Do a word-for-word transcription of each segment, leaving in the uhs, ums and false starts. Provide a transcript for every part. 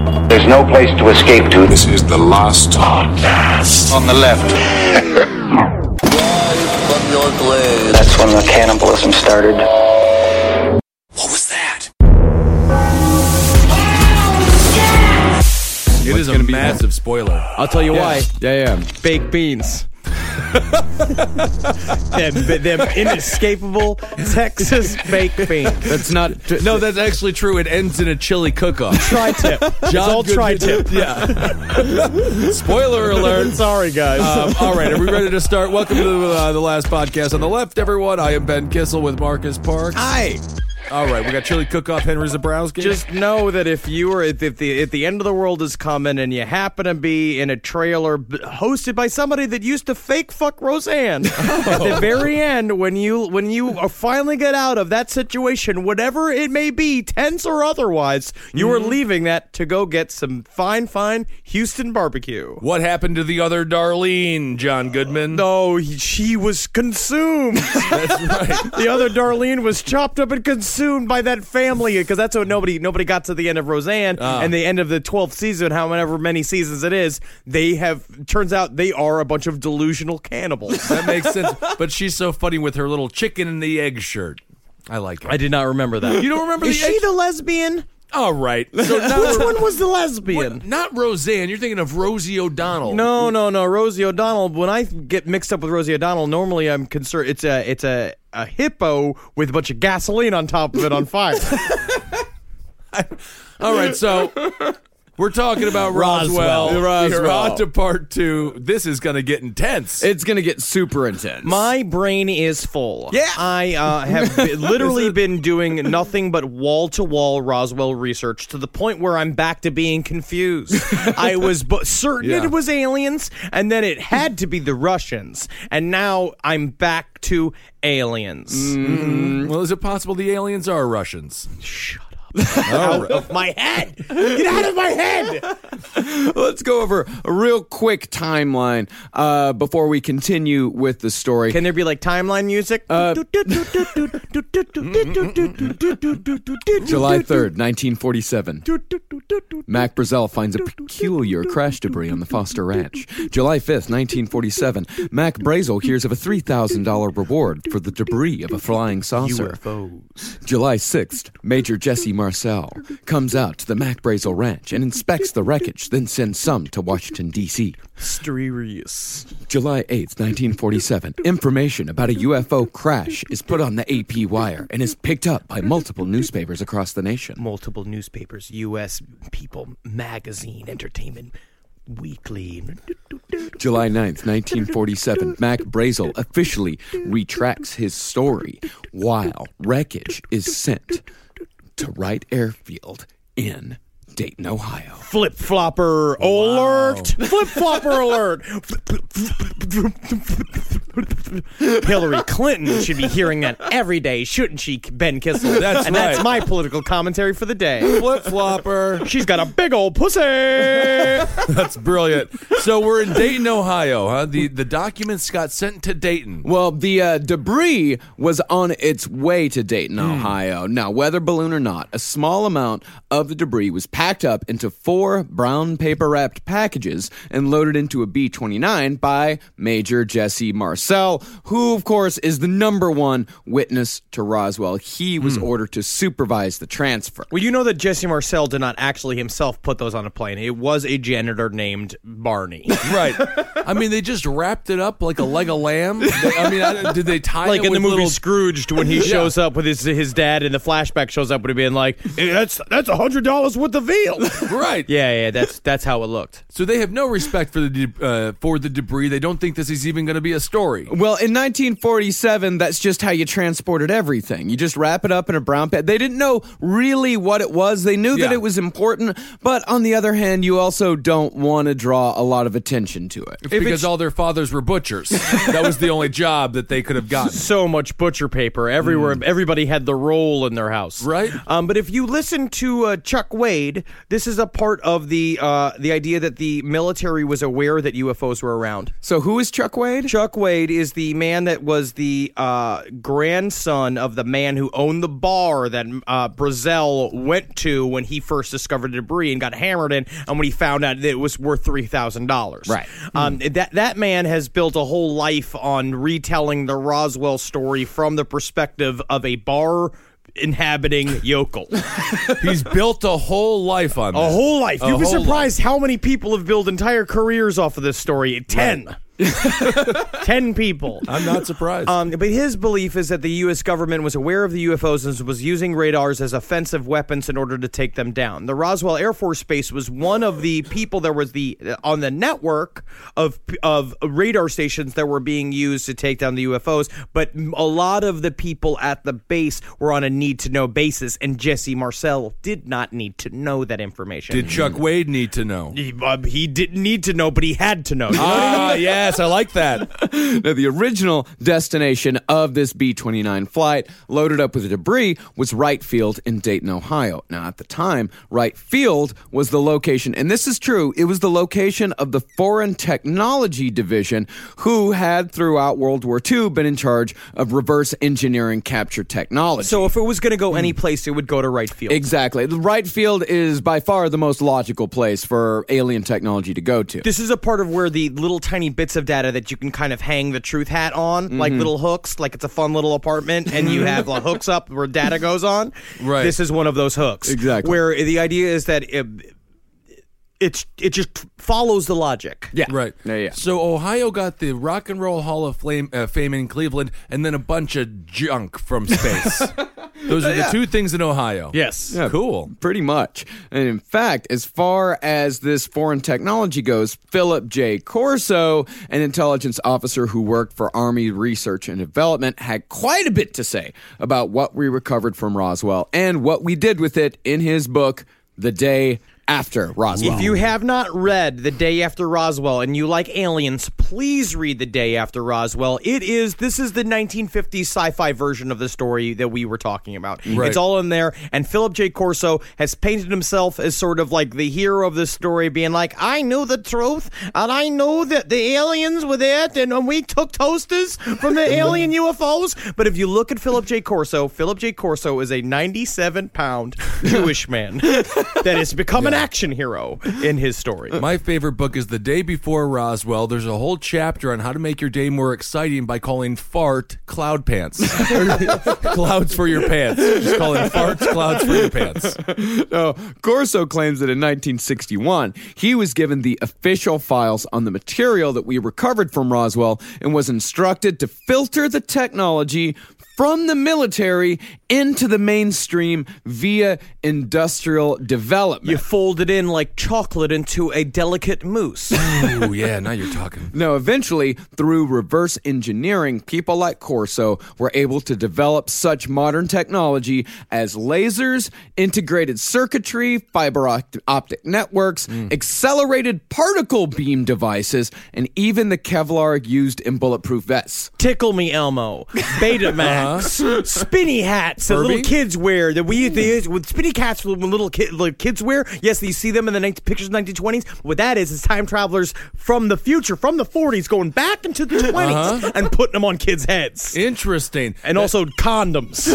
There's no place to escape to. This is the last podcast. On the left. From your blade. That's when the cannibalism started. What was that? It What's is a gonna be massive spoiler. I'll tell you Yeah. why. Yeah, yeah. Baked beans. them, them inescapable Texas baked beans. That's not. No, that's actually true. It ends in a chili cook-off. Tri-tip. It's all Goodman- tri-tip. Yeah. Spoiler alert. Sorry, guys. Um, all right, are we ready to start? Welcome to uh, the last podcast on the left, everyone. I am Ben Kissel with Marcus Parks. Hi. All right, we got chili cook-off Henry Zabrowski. Just know that if you are if the if the end of the world is coming and you happen to be in a trailer b- hosted by somebody that used to fake fuck Roseanne at the very end, when you when you finally get out of that situation, whatever it may be, tense or otherwise, you are leaving that to go get some fine fine Houston barbecue. What happened to the other Darlene, John Goodman? No, he, she was consumed. That's right. The other Darlene was chopped up and consumed by that family, because that's what nobody nobody got to the end of Roseanne Uh. and the end of the twelfth season, however many seasons it is. They have turns out they are a bunch of delusional cannibals. That makes sense. But she's so funny with her little chicken and the egg shirt. I like it. I did not remember that. You don't remember Is the she egg- the lesbian? All right. So now Which we're- one was the lesbian? What? Not Roseanne. You're thinking of Rosie O'Donnell. No, no, no. Rosie O'Donnell. When I get mixed up with Rosie O'Donnell, normally I'm concerned. It's a, it's a, a hippo with a bunch of gasoline on top of it on fire. All right, so we're talking about Roswell. Roswell. Roswell. You're on to part two. This is going to get intense. It's gonna get super intense. My brain is full. Yeah. I uh, have been, literally been doing nothing but wall-to-wall Roswell research to the point where I'm back to being confused. I was bu- certain Yeah. it was aliens, and then it had to be the Russians, and now I'm back to aliens. well, is it possible the aliens are Russians? Shut up. Out of my head! Get out of my head! Let's go over a real quick timeline uh, before we continue with the story. Can there be like timeline music? Uh, July third, nineteen forty-seven. Mac Brazel finds a peculiar crash debris on the Foster Ranch. July fifth, nineteen forty-seven. Mac Brazel hears of a three thousand dollars reward for the debris of a flying saucer. U F Os. July sixth, Major Jesse Marcel comes out to the Mac Brazel Ranch and inspects the wreckage, then sends some to Washington, D C Mysterious. July eighth, nineteen forty-seven. Information about a U F O crash is put on the A P wire and is picked up by multiple newspapers across the nation. Multiple newspapers, U S People Magazine, Entertainment Weekly. July ninth, nineteen forty-seven. Mac Brazel officially retracts his story while wreckage is sent to Wright Airfield in Dayton, Ohio. Flip flopper alert! Flip flopper alert! Hillary Clinton should be hearing that every day, shouldn't she, Ben Kissel? That's and right. that's my political commentary for the day. Flip-flopper. She's got a big old pussy! That's brilliant. So we're in Dayton, Ohio, huh? The the documents got sent to Dayton. Well, the uh, debris was on its way to Dayton, Ohio. Now, weather balloon or not, a small amount of the debris was packed up into four brown paper-wrapped packages and loaded into a B twenty-nine by Major Jesse Marcel, who, of course, is the number one witness to Roswell. He was ordered to supervise the transfer. Well, you know that Jesse Marcel did not actually himself put those on a plane. It was a janitor named Barney. Right. I mean, they just wrapped it up like a leg of lamb. I mean, I, did they tie Like it in the with movie little... Scrooged, when he shows up with his his dad, and the flashback shows up with him being like, hey, "That's that's a hundred dollars worth of veal." Right. Yeah, yeah, that's that's how it looked. So they have no respect for the de- uh, for the debris. They don't think this is even going to be a story. Well, in nineteen forty-seven, that's just how you transported everything. You just wrap it up in a brown bag. They didn't know really what it was. They knew that Yeah. it was important, but on the other hand, you also don't want to draw a lot of attention to it. It's because all their fathers were butchers. That was the only job that they could have gotten. So much butcher paper everywhere. Everybody had the roll in their house, Right. Um, but if you listen to uh, Chuck Wade, Wade. This is a part of the uh, the idea that the military was aware that U F Os were around. So who is Chuck Wade? Chuck Wade is the man that was the uh, grandson of the man who owned the bar that uh, Brazel went to when he first discovered the debris and got hammered in, and when he found out that it was worth three thousand dollars. Right. Um, that, that man has built a whole life on retelling the Roswell story from the perspective of a bar inhabiting yokel. He's built a whole life on A this. whole life. A You'd be whole surprised how many people have built entire careers off of this story. Ten. Right. Ten people. I'm not surprised. Um, but his belief is that the U S government was aware of the U F Os and was using radars as offensive weapons in order to take them down. The Roswell Air Force Base was one of the people that was the on the network of of radar stations that were being used to take down the U F Os. But a lot of the people at the base were on a need-to-know basis, and Jesse Marcel did not need to know that information. Did Chuck Wade need to know? He, uh, he didn't need to know, but he had to know. You know what I mean? Ah, yes, I like that. Now, the original destination of this B twenty-nine flight, loaded up with debris, was Wright Field in Dayton, Ohio. Now, at the time, Wright Field was the location, and this is true, it was the location of the Foreign Technology Division, who had, throughout World War Two, been in charge of reverse engineering capture technology. So if it was going to go any place, it would go to Wright Field. Exactly. The Wright Field is by far the most logical place for alien technology to go to. This is a part of where the little tiny bits of data that you can kind of hang the truth hat on, mm-hmm. like little hooks, like it's a fun little apartment, and you have like, hooks up where data goes on. Right. This is one of those hooks. Exactly. Where the idea is that it, it's it just follows the logic. Yeah. Right. Yeah, yeah. So Ohio got the Rock and Roll Hall of Flame, uh, Fame in Cleveland, and then a bunch of junk from space. Those are the two things in Ohio. Yes. Yeah, Cool. Pretty much. And in fact, as far as this foreign technology goes, Philip J. Corso, an intelligence officer who worked for Army Research and Development, had quite a bit to say about what we recovered from Roswell and what we did with it in his book, The Day After Roswell. If you have not read The Day After Roswell and you like aliens, please read The Day After Roswell. It is, this is the nineteen fifties sci-fi version of the story that we were talking about. Right. It's all in there, and Philip J. Corso has painted himself as sort of like the hero of this story, being like, I knew the truth, and I know that the aliens were there, and we took toasters from the alien U F Os. But if you look at Philip J. Corso, Philip J. Corso is a ninety-seven pound Jewish man that has become an action hero in his story. My favorite book is The Day Before Roswell. There's a whole chapter on how to make your day more exciting by calling fart cloud pants. Clouds for your pants. Just calling farts clouds for your pants. No, Corso claims that in nineteen sixty-one, he was given the official files on the material that we recovered from Roswell and was instructed to filter the technology from the military into the mainstream via industrial development. You fold it in like chocolate into a delicate mousse. Oh, yeah, now you're talking. No, eventually, through reverse engineering, people like Corso were able to develop such modern technology as lasers, integrated circuitry, fiber opt- optic networks, mm. accelerated particle beam devices, and even the Kevlar used in bulletproof vests. Tickle Me Elmo, Betamax, uh-huh. spinny hats that Furby? little kids wear. That we they, with spinny cats when little kid, like kids wear. Yes, you see them in the nineteen, pictures of the nineteen twenties. What that is is time travelers from the future, from the forties, going back into the twenties uh-huh. and putting them on kids' heads. Interesting. And that, also condoms.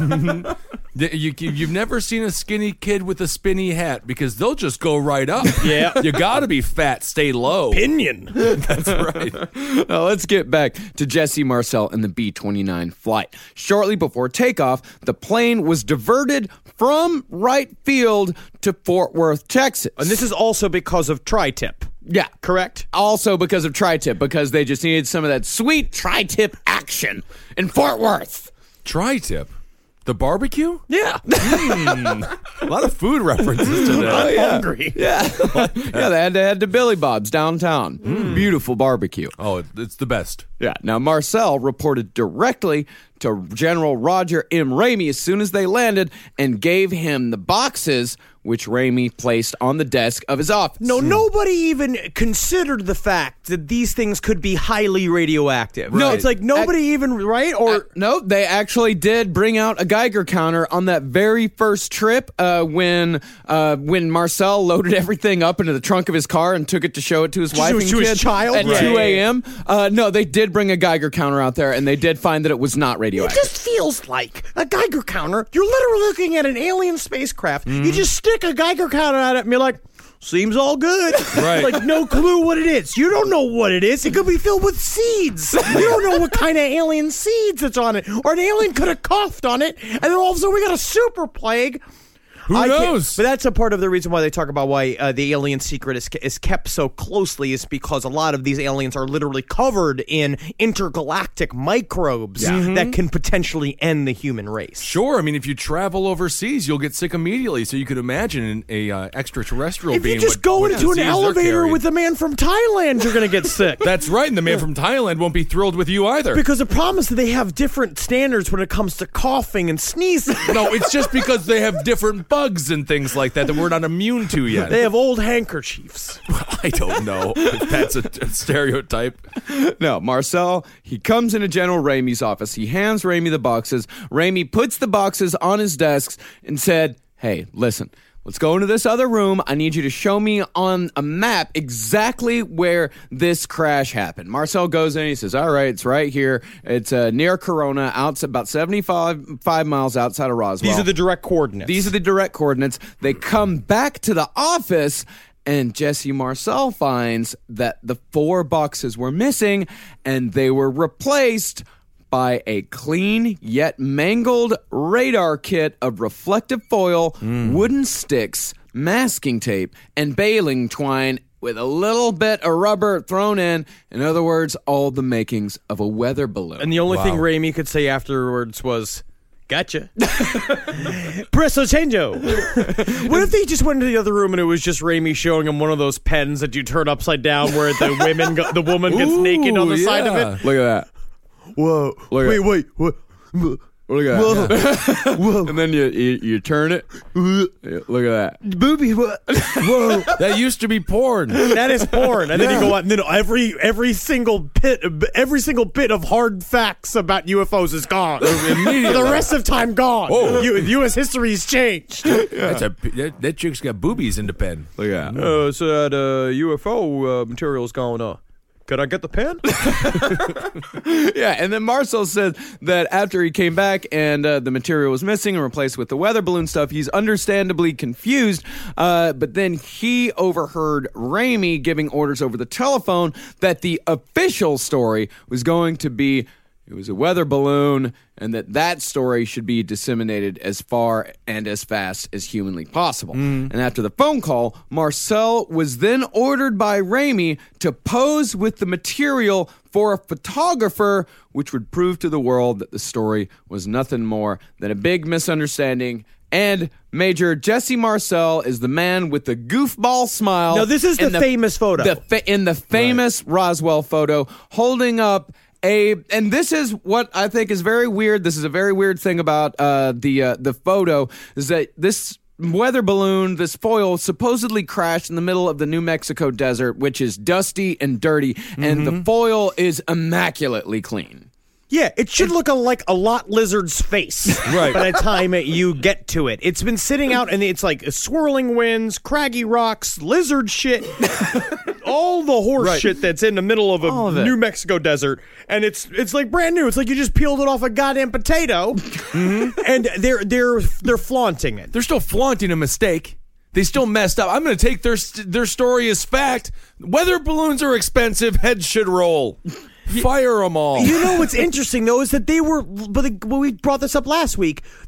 You, you've never seen a skinny kid with a spinny hat because they'll just go right up. Yeah. You gotta be fat, stay low. Pinion. That's right. Now let's get back to Jesse Marcel and the B twenty-nine flight. Shortly before takeoff, the plane was diverted from Wright Field to Fort Worth, Texas. And this is also because of tri-tip. Yeah. Correct? Also because of tri-tip, because they just needed some of that sweet tri-tip action in Fort Worth. Tri-tip? The barbecue? Yeah. Mm, a lot of food references to that. I'm hungry. Yeah. Yeah, they had to head to Billy Bob's downtown. Mm. beautiful barbecue. Oh, it- it's the best. Yeah. Now, Marcel reported directly to General Roger M. Ramey as soon as they landed and gave him the boxes which Ramey placed on the desk of his office. No, nobody even considered the fact that these things could be highly radioactive. No, Right. it's like nobody even, right? Or Uh, no, they actually did bring out a Geiger counter on that very first trip uh, when uh, when Marcel loaded everything up into the trunk of his car and took it to show it to his wife to and his kid child? at Right. two a.m. Uh, no, they did bring a Geiger counter out there, and they did find that it was not it radioactive. just feels like a Geiger counter. You're literally looking at an alien spacecraft. You just stick a Geiger counter at it and be like, seems all good. Right. Like, no clue what it is. You don't know what it is. It could be filled with seeds. You don't know what kind of alien seeds it's on it. Or an alien could have coughed on it, and then all of a sudden we got a super plague. Who I can't- knows? But that's a part of the reason why they talk about why uh, the alien secret is, is kept so closely is because a lot of these aliens are literally covered in intergalactic microbes that can potentially end the human race. Sure. I mean, if you travel overseas, you'll get sick immediately. So you could imagine a uh, extraterrestrial If being. you just what- go what into an disease they're elevator carrying. with a man from Thailand, you're going to get sick. That's right, and the man from Thailand won't be thrilled with you either. Because the problem is that they have different standards when it comes to coughing and sneezing. No, it's just because they have different bugs and things like that that we're not immune to yet. They have old handkerchiefs. I don't know if that's a, a stereotype. No, Marcel, he comes into General Ramey's office. He hands Ramey the boxes. Ramey puts the boxes on his desks and said, hey, listen, let's go into this other room. I need you to show me on a map exactly where this crash happened. Marcel goes in. He says, all right, it's right here. It's uh, near Corona, out about seventy-five five miles outside of Roswell. These are the direct coordinates. These are the direct coordinates. They come back to the office, and Jesse Marcel finds that the four boxes were missing, and they were replaced by a clean yet mangled radar kit of reflective foil, wooden sticks, masking tape, and baling twine with a little bit of rubber thrown in. In other words, all the makings of a weather balloon. And the only thing Wow. Raimi could say afterwards was, gotcha. Presto chango. What if they just went into the other room and it was just Raimi showing him one of those pens that you turn upside down where the women, go, the woman gets naked on the Ooh, side of yeah. it? Look at that. Whoa. Look at wait, it. wait, what? Look at that. Whoa. And then you, you you turn it. Yeah, look at that. Booby, what? Whoa. That used to be porn. That is porn. And then you go out, and then every every single bit, every single bit of hard facts about U F Os is gone. Immediately. The rest of time gone. Whoa. U- U S history's changed. That's a, that, that chick's got boobies in the pen. Look at that. Uh, so that uh, U F O uh, material's going on. Could I get the pen? Yeah, and then Marcel said that after he came back and uh, the material was missing and replaced with the weather balloon stuff, he's understandably confused. Uh, but then he overheard Raimi giving orders over the telephone that the official story was going to be it was a weather balloon, and that that story should be disseminated as far and as fast as humanly possible. And after the phone call, Marcel was then ordered by Raimi to pose with the material for a photographer, which would prove to the world that the story was nothing more than a big misunderstanding. And Major Jesse Marcel is the man with the goofball smile. No, this is and the famous photo. The fa- in the famous Roswell photo, holding up a, and this is what I think is very weird. This is a very weird thing about uh, the uh, the photo is that this weather balloon, this foil, supposedly crashed in the middle of the New Mexico desert, which is dusty and dirty, and the foil is immaculately clean. Yeah, it should look a, like a lot lizard's face Right. by the time it, you get to it. It's been sitting out, and it's like swirling winds, craggy rocks, lizard shit, all the horse Right. shit that's in the middle of a All of it. New Mexico desert, and it's it's like brand new. It's like you just peeled it off a goddamn potato, and they're they're they're flaunting it. They're still flaunting a mistake. They still messed up. I'm going to take their their story as fact. Weather balloons are expensive. Heads should roll. Fire them all. You know what's interesting though is that they were, but they, when we brought this up last week, they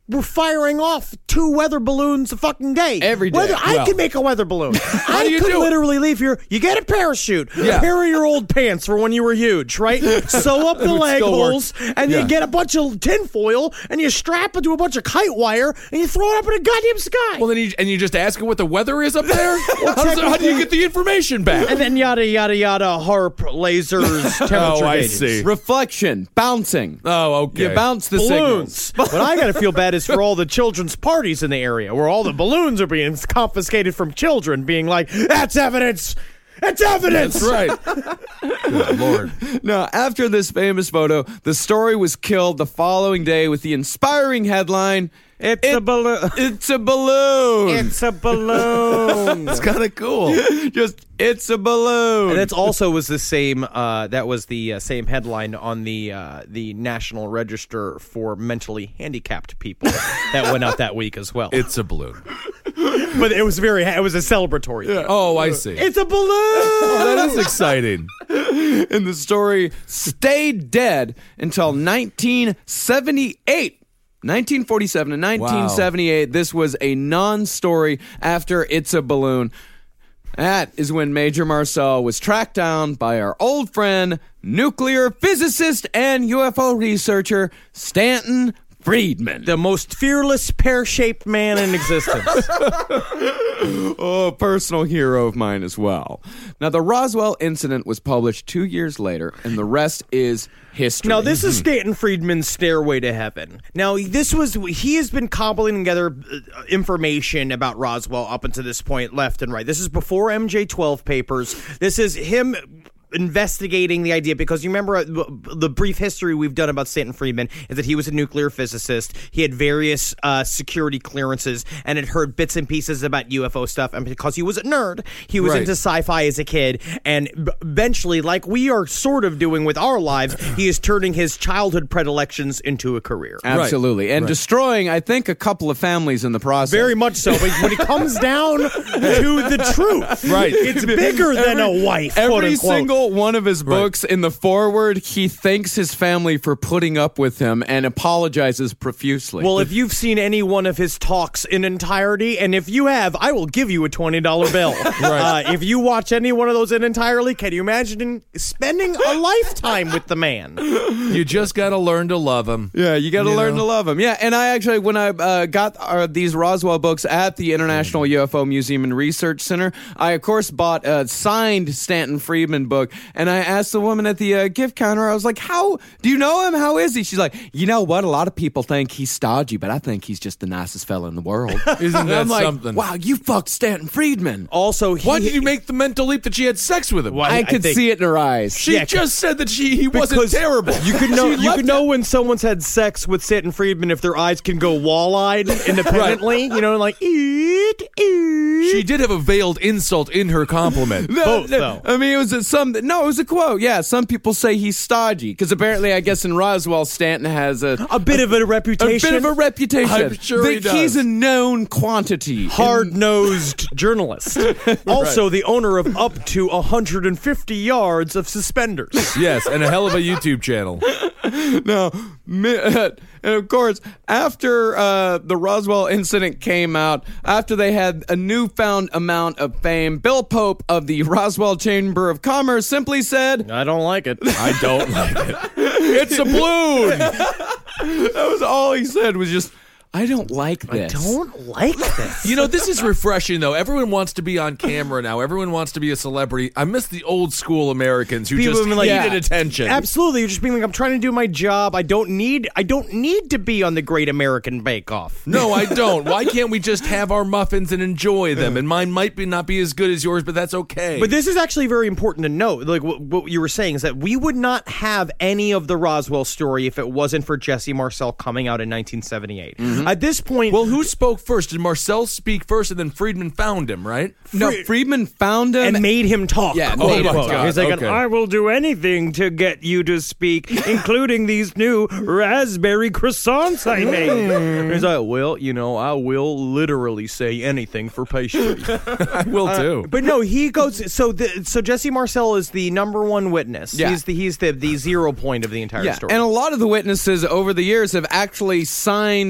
we're firing off two weather balloons a fucking day. Every day. Weather, I Well. can make a weather balloon. I do you could do it? literally leave here. You get a parachute, Yeah. a pair of your old pants for when you were huge, right? Sew up the would leg still work. holes, and Yeah. you get a bunch of tinfoil, and you strap it to a bunch of kite wire, and you throw it up in the goddamn sky. Well, then you, and you just ask her what the weather is up there? how, does it- how do you get the information back? and then yada, yada, yada, harp, lasers, temperature Oh, I gauges. see. Reflection, bouncing. Oh, okay. You bounce the Balloons. signals. What I gotta feel bad is for all the children's parties in the area where all the balloons are being confiscated from children, being like, that's evidence! That's evidence! That's right. Good Lord. Now, after this famous photo, the story was killed the following day with the inspiring headline, It's a balloon. It's a balloon. It's a balloon. It's kind of cool. Just, it's a balloon. And that's also was the same. Uh, that was the uh, same headline on the uh, the National Register for Mentally Handicapped People that went out that week as well. It's a balloon. but it was very. It was a celebratory. thing. Oh, I see. It's a balloon. Oh, that is exciting. And the story stayed dead until nineteen seventy-eight. nineteen forty-seven and nineteen seventy-eight, this was a non-story after It's a Balloon. That is when Major Marcel was tracked down by our old friend, nuclear physicist and U F O researcher, Stanton Friedman. The most fearless pear-shaped man in existence. Oh, personal hero of mine as well. Now, the Roswell incident was published two years later, and the rest is history. Now, this is Stanton Friedman's Stairway to Heaven. Now, this was, he has been cobbling together uh, information about Roswell up until this point, left and right. This is before M J twelve papers. This is him investigating the idea, because you remember uh, the brief history we've done about Stanton Friedman is that he was a nuclear physicist. He had various uh, security clearances and had heard bits and pieces about U F O stuff. And because he was a nerd, he was Right. into sci-fi as a kid. And b- eventually, like we are sort of doing with our lives, he is turning his childhood predilections into a career. Absolutely. And destroying, I think, a couple of families in the process. Very much so. But when it comes down to the truth, Right. it's bigger than a wife, quote Every unquote. single one of his books, in the foreword, he thanks his family for putting up with him and apologizes profusely. Well, if you've seen any one of his talks in entirety, and if you have, I will give you a twenty dollar bill. Right. Uh, if you watch any one of those in entirely, can you imagine spending a lifetime with the man? You just got to learn to love him. yeah, you got to You learn know? to love him. Yeah, and I actually, when I uh, got uh, these Roswell books at the International U F O Museum and Research Center, I, of course, bought a signed Stanton Friedman book, and I asked the woman at the uh, gift counter, I was like, how, do you know him? How is he? She's like, you know what? A lot of people think he's stodgy, but I think he's just the nicest fella in the world. Isn't And that I'm like, something? wow, you fucked Stanton Friedman. Also, he, Why did you make the mental leap that she had sex with him? Why- I I could think- see it in her eyes. She Yeah, just said that she he wasn't because terrible. You could know. She You left could know when someone's had sex with Stanton Friedman if their eyes can go wall-eyed independently. You know, like eat, eat. She did have a veiled insult in her compliment. No, Both, no, though. I mean, it was a, some. No, it was a quote. Yeah, some people say he's stodgy because apparently, I guess in Roswell, Stanton has a a bit of a a reputation. bit of a reputation. I'm sure he that he's does. a known quantity. hard-nosed journalist. Also, the owner of up to one hundred fifty yards of suspenders. Yes, and a hell of a YouTube channel. No, mi- and of course, after uh, the Roswell incident came out, after they had a newfound amount of fame, Bill Pope of the Roswell Chamber of Commerce simply said, I don't like it. I don't like it. It's a balloon. that was all he said was just, I don't like this. Don't like this. You know, this is refreshing, though. Everyone wants to be on camera now. Everyone wants to be a celebrity. I miss the old school Americans who People just have been like, needed yeah. attention. Absolutely, you're just being like, I'm trying to do my job. I don't need. I don't need to be on the Great American Bake Off. No, I don't. Why can't we just have our muffins and enjoy them? And mine might be not be as good as yours, but that's okay. But this is actually very important to note. Like what, what you were saying is that we would not have any of the Roswell story if it wasn't for Jesse Marcel coming out in nineteen seventy-eight. At this point, well, who spoke first? Did Marcel speak first, and then Friedman found him, right? No, Friedman found him. and made him talk. Yeah, quote, made him unquote. talk. He's like, Okay. I will do anything to get you to speak, including these new raspberry croissants I made. He's like, well, you know, I will literally say anything for pastry. I will too. But no, he goes. So, the, so Jesse Marcel is the number one witness. Yeah. He's the he's the the zero point of the entire yeah, story. and a lot of the witnesses over the years have actually signed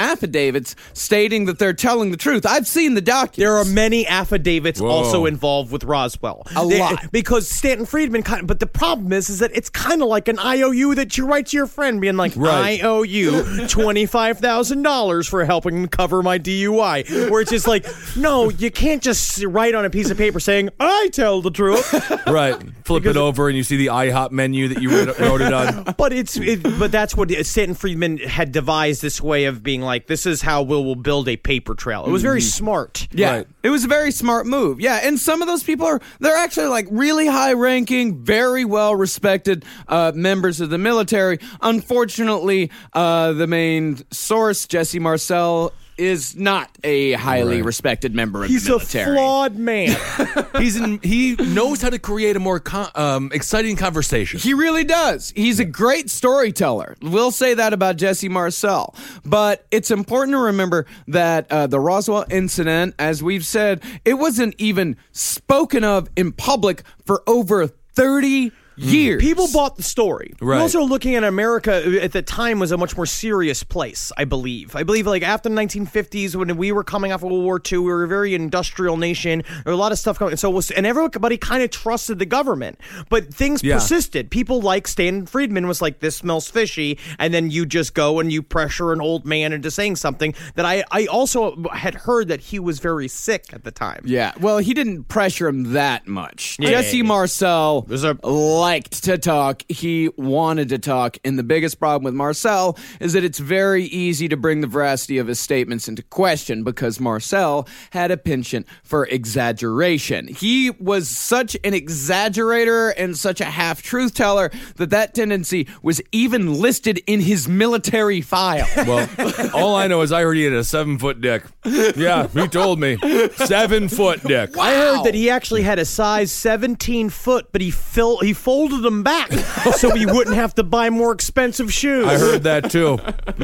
affidavits stating that they're telling the truth. I've seen the documents. There are many affidavits Whoa. also involved with Roswell. A They- lot. Because Stanton Friedman kind of, but the problem is, is that it's kind of like an I O U that you write to your friend being like, Right. I owe you twenty-five thousand dollars for helping cover my D U I. Where it's just like, no, you can't just write on a piece of paper saying, I tell the truth. Right. Flip it over and you see the IHOP menu that you wrote, wrote it on. But it's, it, but that's what Stanton Friedman had devised, this way of being like, this is how we'll, we'll build a paper trail. It was very smart. Yeah, Right. it was a very smart move. Yeah, and some of those people are, they're actually like really high ranking, very well respected uh, members of the military. Unfortunately, uh, the main source, Jesse Marcel, is not a highly Right. respected member of He's the a military. flawed man. He's in, he knows how to create a more con- um, exciting conversation. He really does. He's a great storyteller. We'll say that about Jesse Marcel. But it's important to remember that uh, the Roswell incident, as we've said, it wasn't even spoken of in public for over thirty years. People bought the story. Right. We're also looking at America at the time was a much more serious place, I believe. I believe like after the nineteen fifties, when we were coming off of World War Two, we were a very industrial nation. There were a lot of stuff going on. So it was, and everybody kind of trusted the government. But things Yeah. persisted. People like Stanton Friedman was like, this smells fishy. And then you just go and you pressure an old man into saying something that I, I also had heard that he was very sick at the time. Yeah, well, he didn't pressure him that much. Yeah. Jesse Marcel There's a- liked to talk. He wanted to talk. And the biggest problem with Marcel is that it's very easy to bring the veracity of his statements into question because Marcel had a penchant for exaggeration. He was such an exaggerator and such a half-truth teller that that tendency was even listed in his military file. Well, all I know is I heard he had a seven-foot dick. Yeah, he told me. Seven-foot dick. I heard that he actually had a size seventeen foot, but he fill, he folded them back so he wouldn't have to buy more expensive shoes. I heard that too.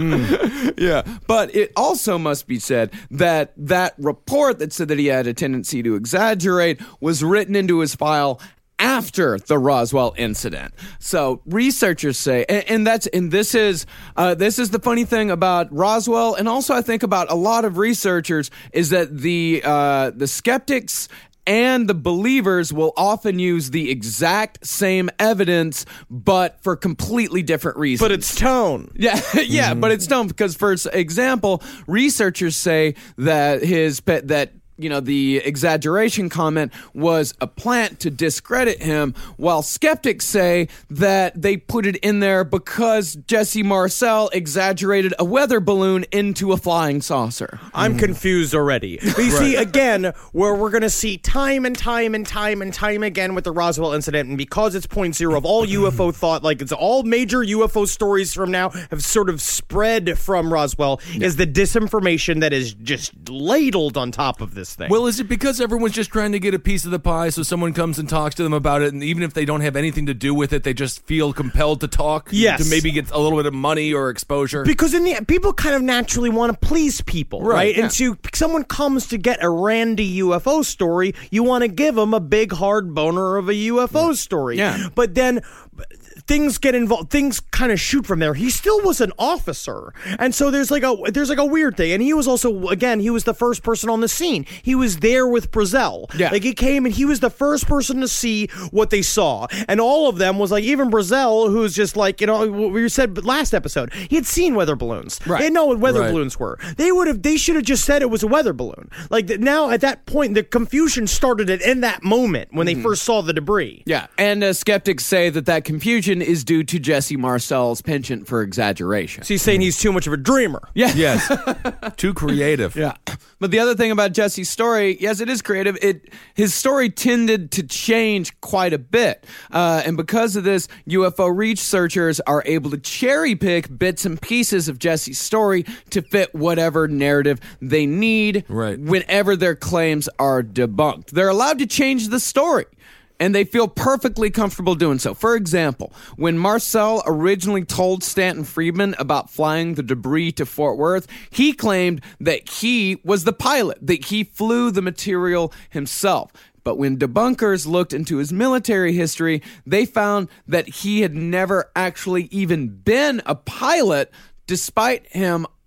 Yeah, but it also must be said that that report that said that he had a tendency to exaggerate was written into his file after the Roswell incident. So researchers say, and, and that's and this is uh, this is the funny thing about Roswell, and also I think about a lot of researchers is that the uh, the skeptics and the believers will often use the exact same evidence, but for completely different reasons. But it's tone. Yeah, yeah, but it's dumb because, for example, researchers say that his pet that you know the exaggeration comment was a plant to discredit him, while skeptics say that they put it in there because Jesse Marcel exaggerated a weather balloon into a flying saucer. I'm confused already. But you see, again, where we're going to see time and time and time and time again with the Roswell incident, and because it's point zero of all U F O thought, like it's all major U F O stories from now have sort of spread from Roswell, is the disinformation that is just ladled on top of this thing. Well, is it because everyone's just trying to get a piece of the pie so someone comes and talks to them about it, and even if they don't have anything to do with it, they just feel compelled to talk? Yes. To maybe get a little bit of money or exposure? Because in the people kind of naturally want to please people, right? Right, yeah. And so someone comes to get a randy U F O story, you want to give them a big hard boner of a U F O story. Yeah. But then things get involved, things kind of shoot from there. He still was an officer. And so there's like a there's like a weird thing. And he was also, again, he was the first person on the scene. He was there with Brazel. Yeah. Like he came and he was the first person to see what they saw. And all of them was like, even Brazel, who's just like, you know, what we said last episode, he had seen weather balloons. Right. They know what weather Right. balloons were. They would have, they should have just said it was a weather balloon. Like th- now at that point, the confusion started at in that moment when they first saw the debris. Yeah, and uh, skeptics say that that confusion is due to Jesse Marcel's penchant for exaggeration. So he's saying he's too much of a dreamer. Yeah. Yes. Too creative. Yeah. But the other thing about Jesse's story, yes, it is creative. It his story tended to change quite a bit. Uh, and because of this, U F O researchers are able to cherry pick bits and pieces of Jesse's story to fit whatever narrative they need Right. whenever their claims are debunked. They're allowed to change the story. And they feel perfectly comfortable doing so. For example, when Marcel originally told Stanton Friedman about flying the debris to Fort Worth, he claimed that he was the pilot, that he flew the material himself. But when debunkers looked into his military history, they found that he had never actually even been a pilot, despite him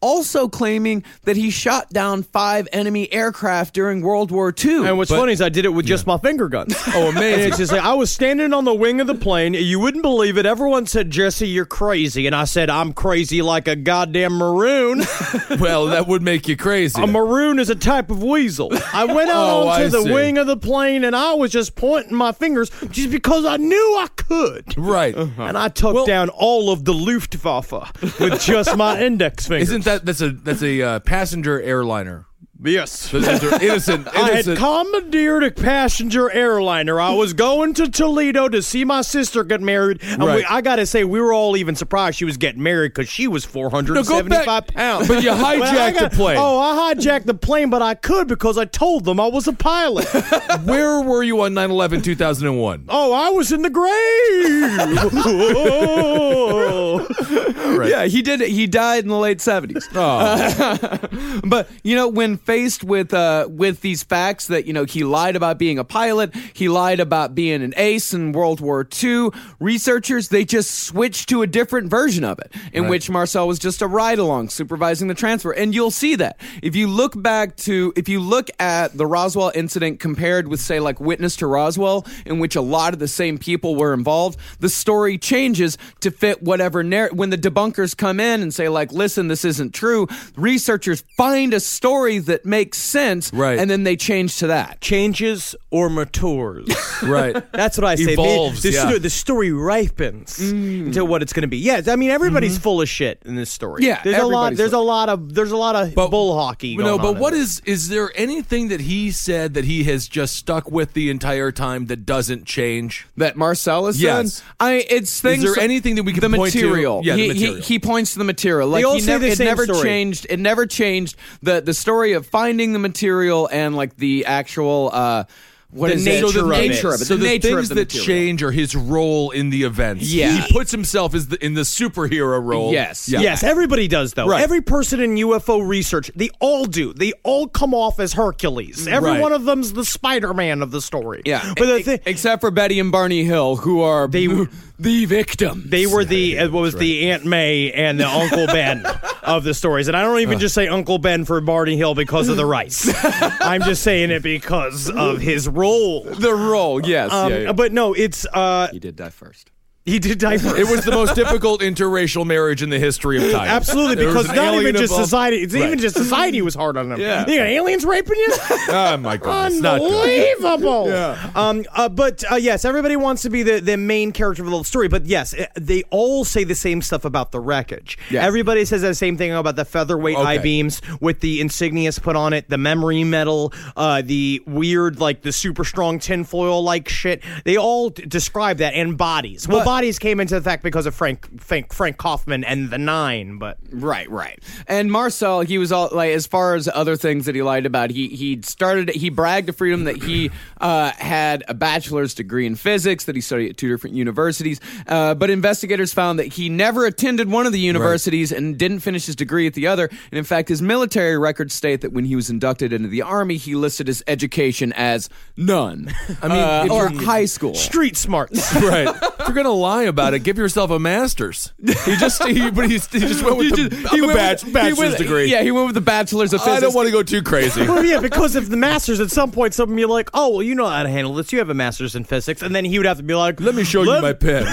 also claiming that he shot down five enemy aircraft during World War Two. And what's But- funny is I did it with just my finger guns. Oh, amazing. And it's just like, I was standing on the wing of the plane. You wouldn't believe it. Everyone said, Jesse, you're crazy. And I said, I'm crazy like a goddamn maroon. Well, that would make you crazy. A maroon is a type of weasel. I went out Oh, onto I the see. wing of the plane and I was just pointing my fingers just because I knew I could. Right. And I took Well- down all of the Luftwaffe with just my index fingers. Isn't that that's a that's a uh, passenger airliner? Yes. Those are innocent, I had innocent. commandeered a passenger airliner. I was going to Toledo to see my sister get married. And Right. we, I got to say, we were all even surprised she was getting married because she was four hundred seventy-five No, go back- pounds. but you Well, I hijacked got- the plane. Oh, I hijacked the plane, but I could because I told them I was a pilot. Where were you on nine eleven two thousand one? Oh, I was in the grave. Right. Yeah, he did. He died in the late seventies. Oh. But you know, when faced with uh, with these facts that you know he lied about being a pilot, he lied about being an ace in World War Two, researchers they just switched to a different version of it, in Right. which Marcel was just a ride along supervising the transfer. And you'll see that if you look back to if you look at the Roswell incident compared with say like Witness to Roswell, in which a lot of the same people were involved, the story changes to fit whatever narrative. When the debunkers come in and say like, listen, this isn't true, researchers find a story that makes sense, Right. and then they change to that. Changes or matures. Right. That's what I say. Evolves, the, the, yeah. sto- the story ripens into what it's going to be. Yes, I mean everybody's full of shit in this story. Yeah, there's a lot. everybody's There's a full. lot of. There's a lot of But- bull hockey. No, going but on in what this. is is there anything that he said that he has just stuck with the entire time that doesn't change? That Marcel has Yes. done. I it's things. there anything that we can the point to? material? Yeah, the he, material. He, he points to the material. Like all he say never, the it same never story. changed. It never changed the the story of finding the material and like the actual. Uh, What The is nature it? of the it. nature of it. So the the nature things of the that material. change are his role in the events. Yeah. He puts himself as the, in the superhero role. Yes. Yeah. Yes, everybody does though. Right. Every person in U F O research, they all do. They all come off as Hercules. Every Right. one of them's the Spider-Man of the story. Yeah, but the e- thing, except for Betty and Barney Hill, who are They- the victims. they were the uh, what was the Aunt May and the Uncle Ben of the stories, and I don't even just say Uncle Ben for Barney Hill because of the rice. I'm just saying it because of his role. the role. Yes, Um, yeah, yeah. But no, it's uh, he did die first. he did die first. It was the most difficult interracial marriage in the history of time. Absolutely, There was because an not even alien just involved. society. It's Right. even just society was hard on them. Yeah. You got aliens raping you? Oh my goodness, not good. Unbelievable. Um. Uh, but uh, yes, everybody wants to be the, the main character of the little story. But yes, eh, they all say the same stuff about the wreckage. Yeah. Everybody says the same thing about the featherweight Okay. I beams with the insignias put on it, the memory metal, uh, the weird like the super strong tinfoil like shit. They all d- describe that, and bodies. Well, But- bodies came into effect because of Frank Frank, Frank Kaufman and the Nine. But Right, right. And Marcel, he was all like, as far as other things that he lied about, he he started, he bragged to Freedom that he uh, had a bachelor's degree in physics, that he studied at two different universities. Uh, but investigators found that he never attended one of the universities and didn't finish his degree at the other. And in fact, his military records state that when he was inducted into the Army, he listed his education as none. I mean, uh, if or you're- high school. street smarts. Right. If you're gonna lie about it, give yourself a master's. He just, he, but he, he just went with He the just- I'm he a went bach- with- he bachelor's went- degree. Yeah, he went with the bachelor's of physics. I don't want to go too crazy. Well, yeah, because if the masters at some point, some be like, "Oh, well, you know how to handle this. You have a master's in physics," and then he would have to be like, Let me show you "Let- my pen.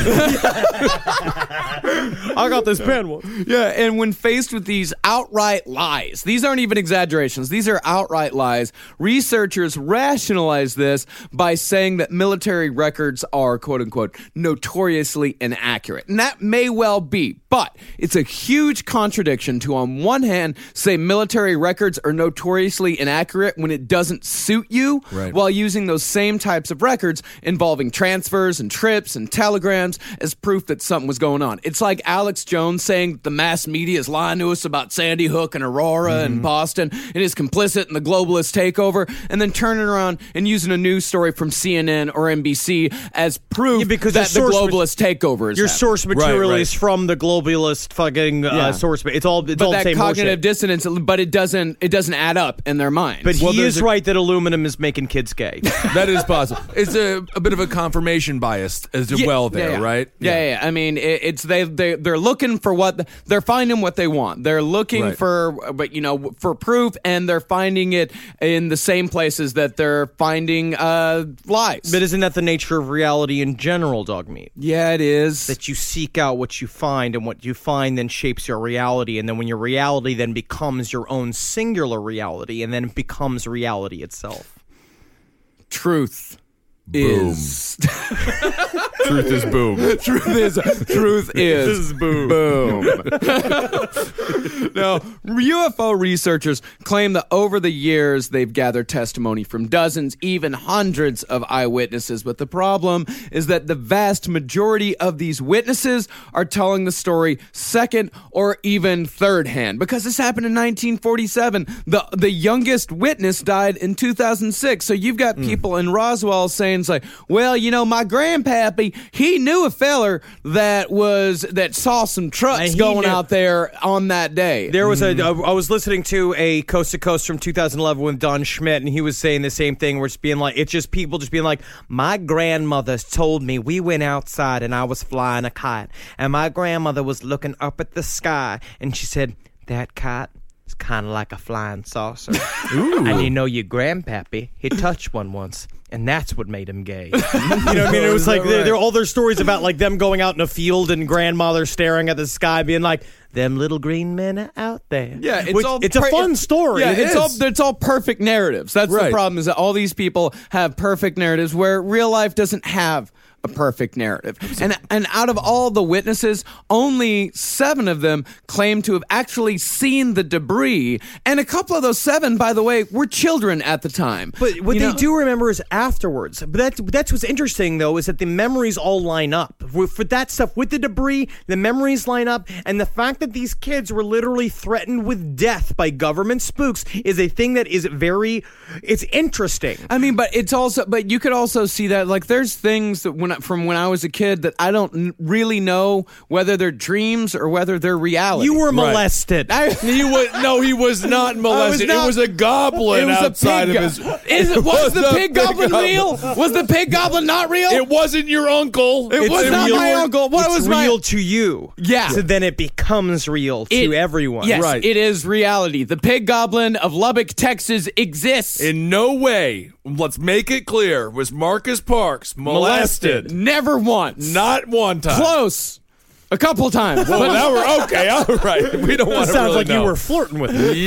I got this pen one." Yeah, and when faced with these outright lies, these aren't even exaggerations, these are outright lies, researchers rationalize this by saying that military records are, quote unquote, notoriously inaccurate. And that may well be, but it's a huge contradiction to, on one hand, say military records are notoriously inaccurate when it doesn't suit you, Right. while using those same types of records involving transfers and trips and telegrams as proof that something was going on. It's like Alex Jones saying the mass media is lying to us about Sandy Hook and Aurora Mm-hmm. and Boston and is complicit in the globalist takeover, and then turning around and using a news story from C N N or N B C as proof Yeah, because that the the source globalist takeover is Your happening. source material right. is from the globalist fucking uh, Yeah. source. It's all it's But all the that same cognitive horseshit. dissonance, but it doesn't it doesn't add up in their mind. But Well, he there's is a- right that aluminum is making kids gay. That is possible. It's a, a bit of a confirmation bias as Yeah, well there, yeah, yeah. right? Yeah, yeah, yeah. I mean, it, it's they they they're looking for what they're finding what they want. They're looking Right. for, but you know, for proof, and they're finding it in the same places that they're finding uh, lies. But isn't that the nature of reality in general, dog meat? yeah, it is. That you seek out what you find, and what you find then shapes your reality, and then when your reality then becomes your own singular reality, and then it becomes reality itself. Truth Boom. is Truth is boom. truth is truth is boom. boom. Now, U F O researchers claim that over the years they've gathered testimony from dozens, even hundreds of eyewitnesses. But the problem is that the vast majority of these witnesses are telling the story second or even third hand. Because this happened in nineteen forty-seven. The the youngest witness died in two thousand six. So you've got people in Roswell saying, it's like, well, you know, my grandpappy, he knew a feller that was that saw some trucks And he going knew- out there on that day. There was a. I was listening to a Coast to Coast from two thousand eleven with Don Schmidt, and he was saying the same thing. Where it's being like, it's just people just being like, my grandmother told me we went outside and I was flying a kite, and my grandmother was looking up at the sky, and she said that kite is kind of like a flying saucer. And you know, your grandpappy, he touched one once. And that's what made him gay. You know what I mean? It was like, there, there are all their stories about like them going out in a field and grandmother staring at the sky being like, them little green men are out there. Yeah, it's Which- all it's a per- fun story. Yeah, It it's is. all it's all perfect narratives. That's the Right. problem, is that all these people have perfect narratives where real life doesn't have a perfect narrative. And and out of all the witnesses, only seven of them claim to have actually seen the debris, and a couple of those seven, by the way, were children at the time. But what You they know- do remember is afterwards. But that's, that's what's interesting, though, is that the memories all line up. With, for that stuff, with the debris, the memories line up. And the fact that these kids were literally threatened with death by government spooks is a thing that is very, it's interesting. I mean, but it's also, but you could also see that, like, there's things that when I- from when I was a kid that I don't n- really know whether they're dreams or whether they're reality. You were molested. I, He was no, he was not molested. not- it was a goblin it was outside a pig. of his. Is it, was the a pig goblin real? Was the pig goblin not real? It wasn't your uncle. It was It's not real- my uncle. What it's was my- real to you. Yeah. So then it becomes real to It- everyone. Yes, Right. it is reality. The pig goblin of Lubbock, Texas exists. In no way, let's make it clear, was Marcus Parks molested. Never once. Not one time. Close. A couple times. Well, but, now we're okay. All right. We don't want to Sounds really like know. you were flirting with him.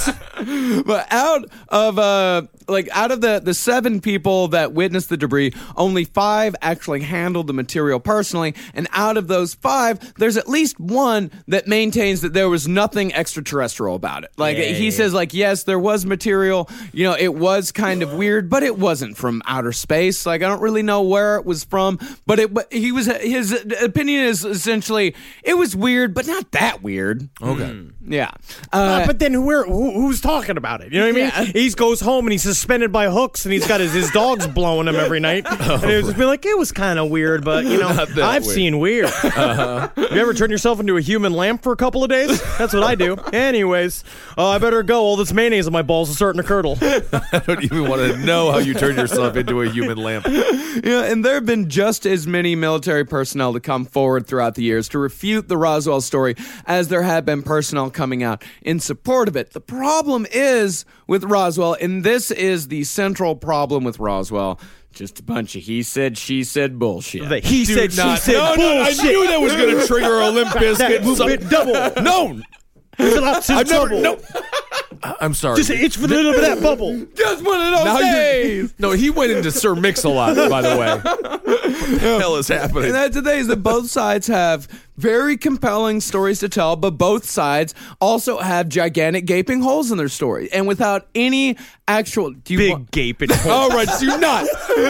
Yikes. but out of uh like out of the the seven people that witnessed the debris, only five actually handled the material personally, and out of those five, there's at least one that maintains that there was nothing extraterrestrial about it. Like Yeah, he yeah, says, like, yes, there was material, you know, it was kind of weird, but it wasn't from outer space. Like, I don't really know where it was from, but it but he was his opinion is essentially it was weird, but not that weird. Okay. Yeah. Uh, Uh, but then where, who, who's talking about it? You know what I mean? Yeah. He goes home and he's suspended by hooks and he's got his, his dogs blowing him every night. And it was just be like, it was kind of weird, but you know, Not that I've weird. seen weird. Uh-huh. You ever turn yourself into a human lamp for a couple of days? That's what I do. Anyways, uh, I better go. All this mayonnaise on my balls is starting to curdle. I don't even want to know how you turn yourself into a human lamp. Yeah, and there have been just as many military personnel to come forward throughout the years to refute the Roswell story as there have been personnel coming out in support of it. The problem is with Roswell, and this is the central problem with Roswell, just a bunch of he said, she said bullshit. The he Do said, not- she said, no, no, I bullshit. knew that was going to trigger a Limp That Bizkit. movement double. No. It's I've never. trouble. No. I- I'm sorry. Just itch for a little bit of that bubble. just one of those Now you- days. no, he went into Sir Mix-a-Lot, by the way. What the hell is happening? And that's the thing, is that both sides have very compelling stories to tell, but both sides also have gigantic gaping holes in their story. And without any actual do you Big want- gaping. All right, do not.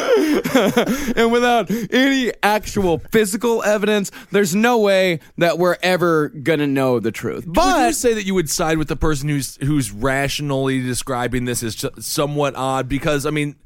and without any actual physical evidence, there's no way that we're ever gonna know the truth. Would But you say that you would side with the person who's who's rationally describing this as ju- somewhat odd? Because I mean,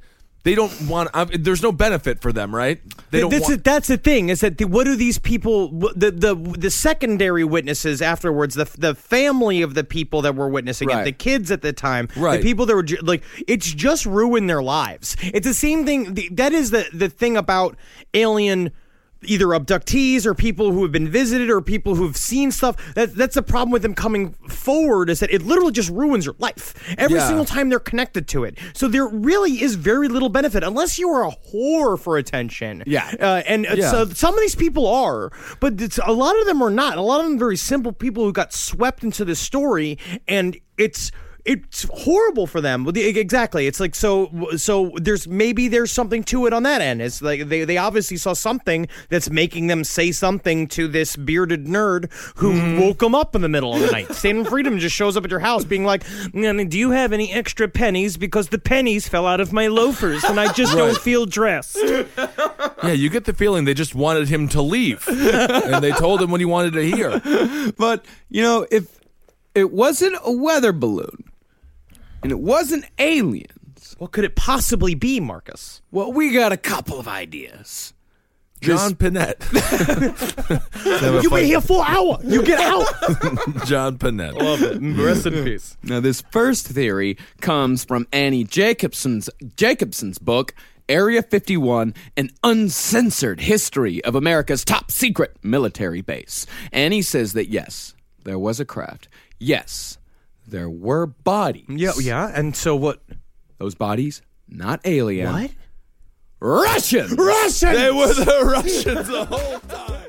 they don't want. Uh, there's no benefit for them, right? They don't. That's, want- the, that's the thing. Is that the, what do these people? The the the secondary witnesses afterwards, the the family of the people that were witnessing Right. it, the kids at the time, Right. the people that were ju- like, it's just ruined their lives. It's the same thing. The, that is the the thing about alien. Either abductees or people who have been visited or people who've seen stuff. That, that's the problem with them coming forward is that it literally just ruins your life every Yeah. single time they're connected to it. So there really is very little benefit unless you are a whore for attention. Yeah. Uh, and uh, Yeah. so some of these people are, but it's, a lot of them are not. A lot of them are very simple people who got swept into this story, and it's it's horrible for them. Well, the- Exactly. It's like, so so there's maybe there's something to it on that end. It's like they, they obviously saw something that's making them say something to this bearded nerd who Mm-hmm. woke them up in the middle of the night. Stand Freedom just shows up at your house being like, "Mm, do you have any extra pennies? Because the pennies fell out of my loafers and I just don't feel dressed." yeah, you get the feeling they just wanted him to leave, and they told him what he wanted to hear. But, you know, if it wasn't a weather balloon and it wasn't aliens, What could it possibly be, Marcus? well, we got a couple of ideas. John Panette. You wait here for an hour. You get out. John Panette. Love it. Rest in peace. Now, this first theory comes from Annie Jacobson's Jacobson's book, Area fifty-one, An Uncensored History of America's Top Secret Military Base. Annie says that, yes, there was a craft. Yes, there were bodies. Yeah, yeah. And so what? Those bodies, not alien. What? Russians! Russians! They were the Russians the whole time.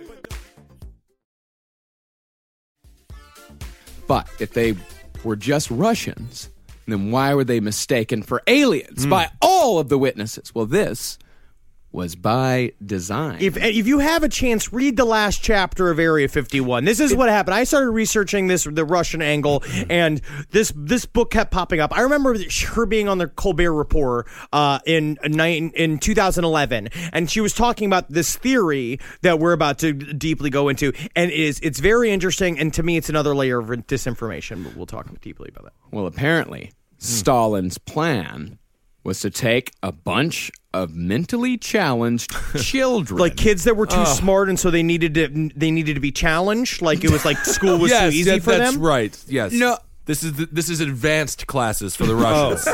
But if they were just Russians, then why were they mistaken for aliens by all of the witnesses? Well, this was by design. If if you have a chance, read the last chapter of Area fifty-one. This is what happened. I started researching this, the Russian angle, and this this book kept popping up. I remember her being on the Colbert Report uh, in nine, in two thousand eleven, and she was talking about this theory that we're about to deeply go into, and it is it's very interesting. And to me, it's another layer of disinformation. But we'll talk deeply about that. Well, apparently, Stalin's plan was to take a bunch of mentally challenged children. Like kids that were too smart, and so they needed to they needed to be challenged. Like it was like school was yes, too easy yeah, for that's them. right. Yes. No. This is the, this is advanced classes for the Russians.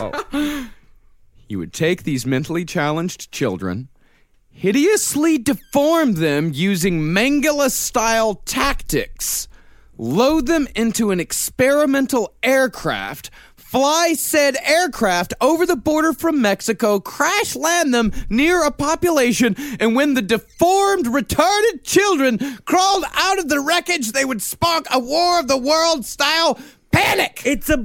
You would take these mentally challenged children, hideously deform them using Mengele-style tactics, load them into an experimental aircraft, fly said aircraft over the border from Mexico, crash land them near a population, and when the deformed, retarded children crawled out of the wreckage, they would spark a War of the World style panic. It's a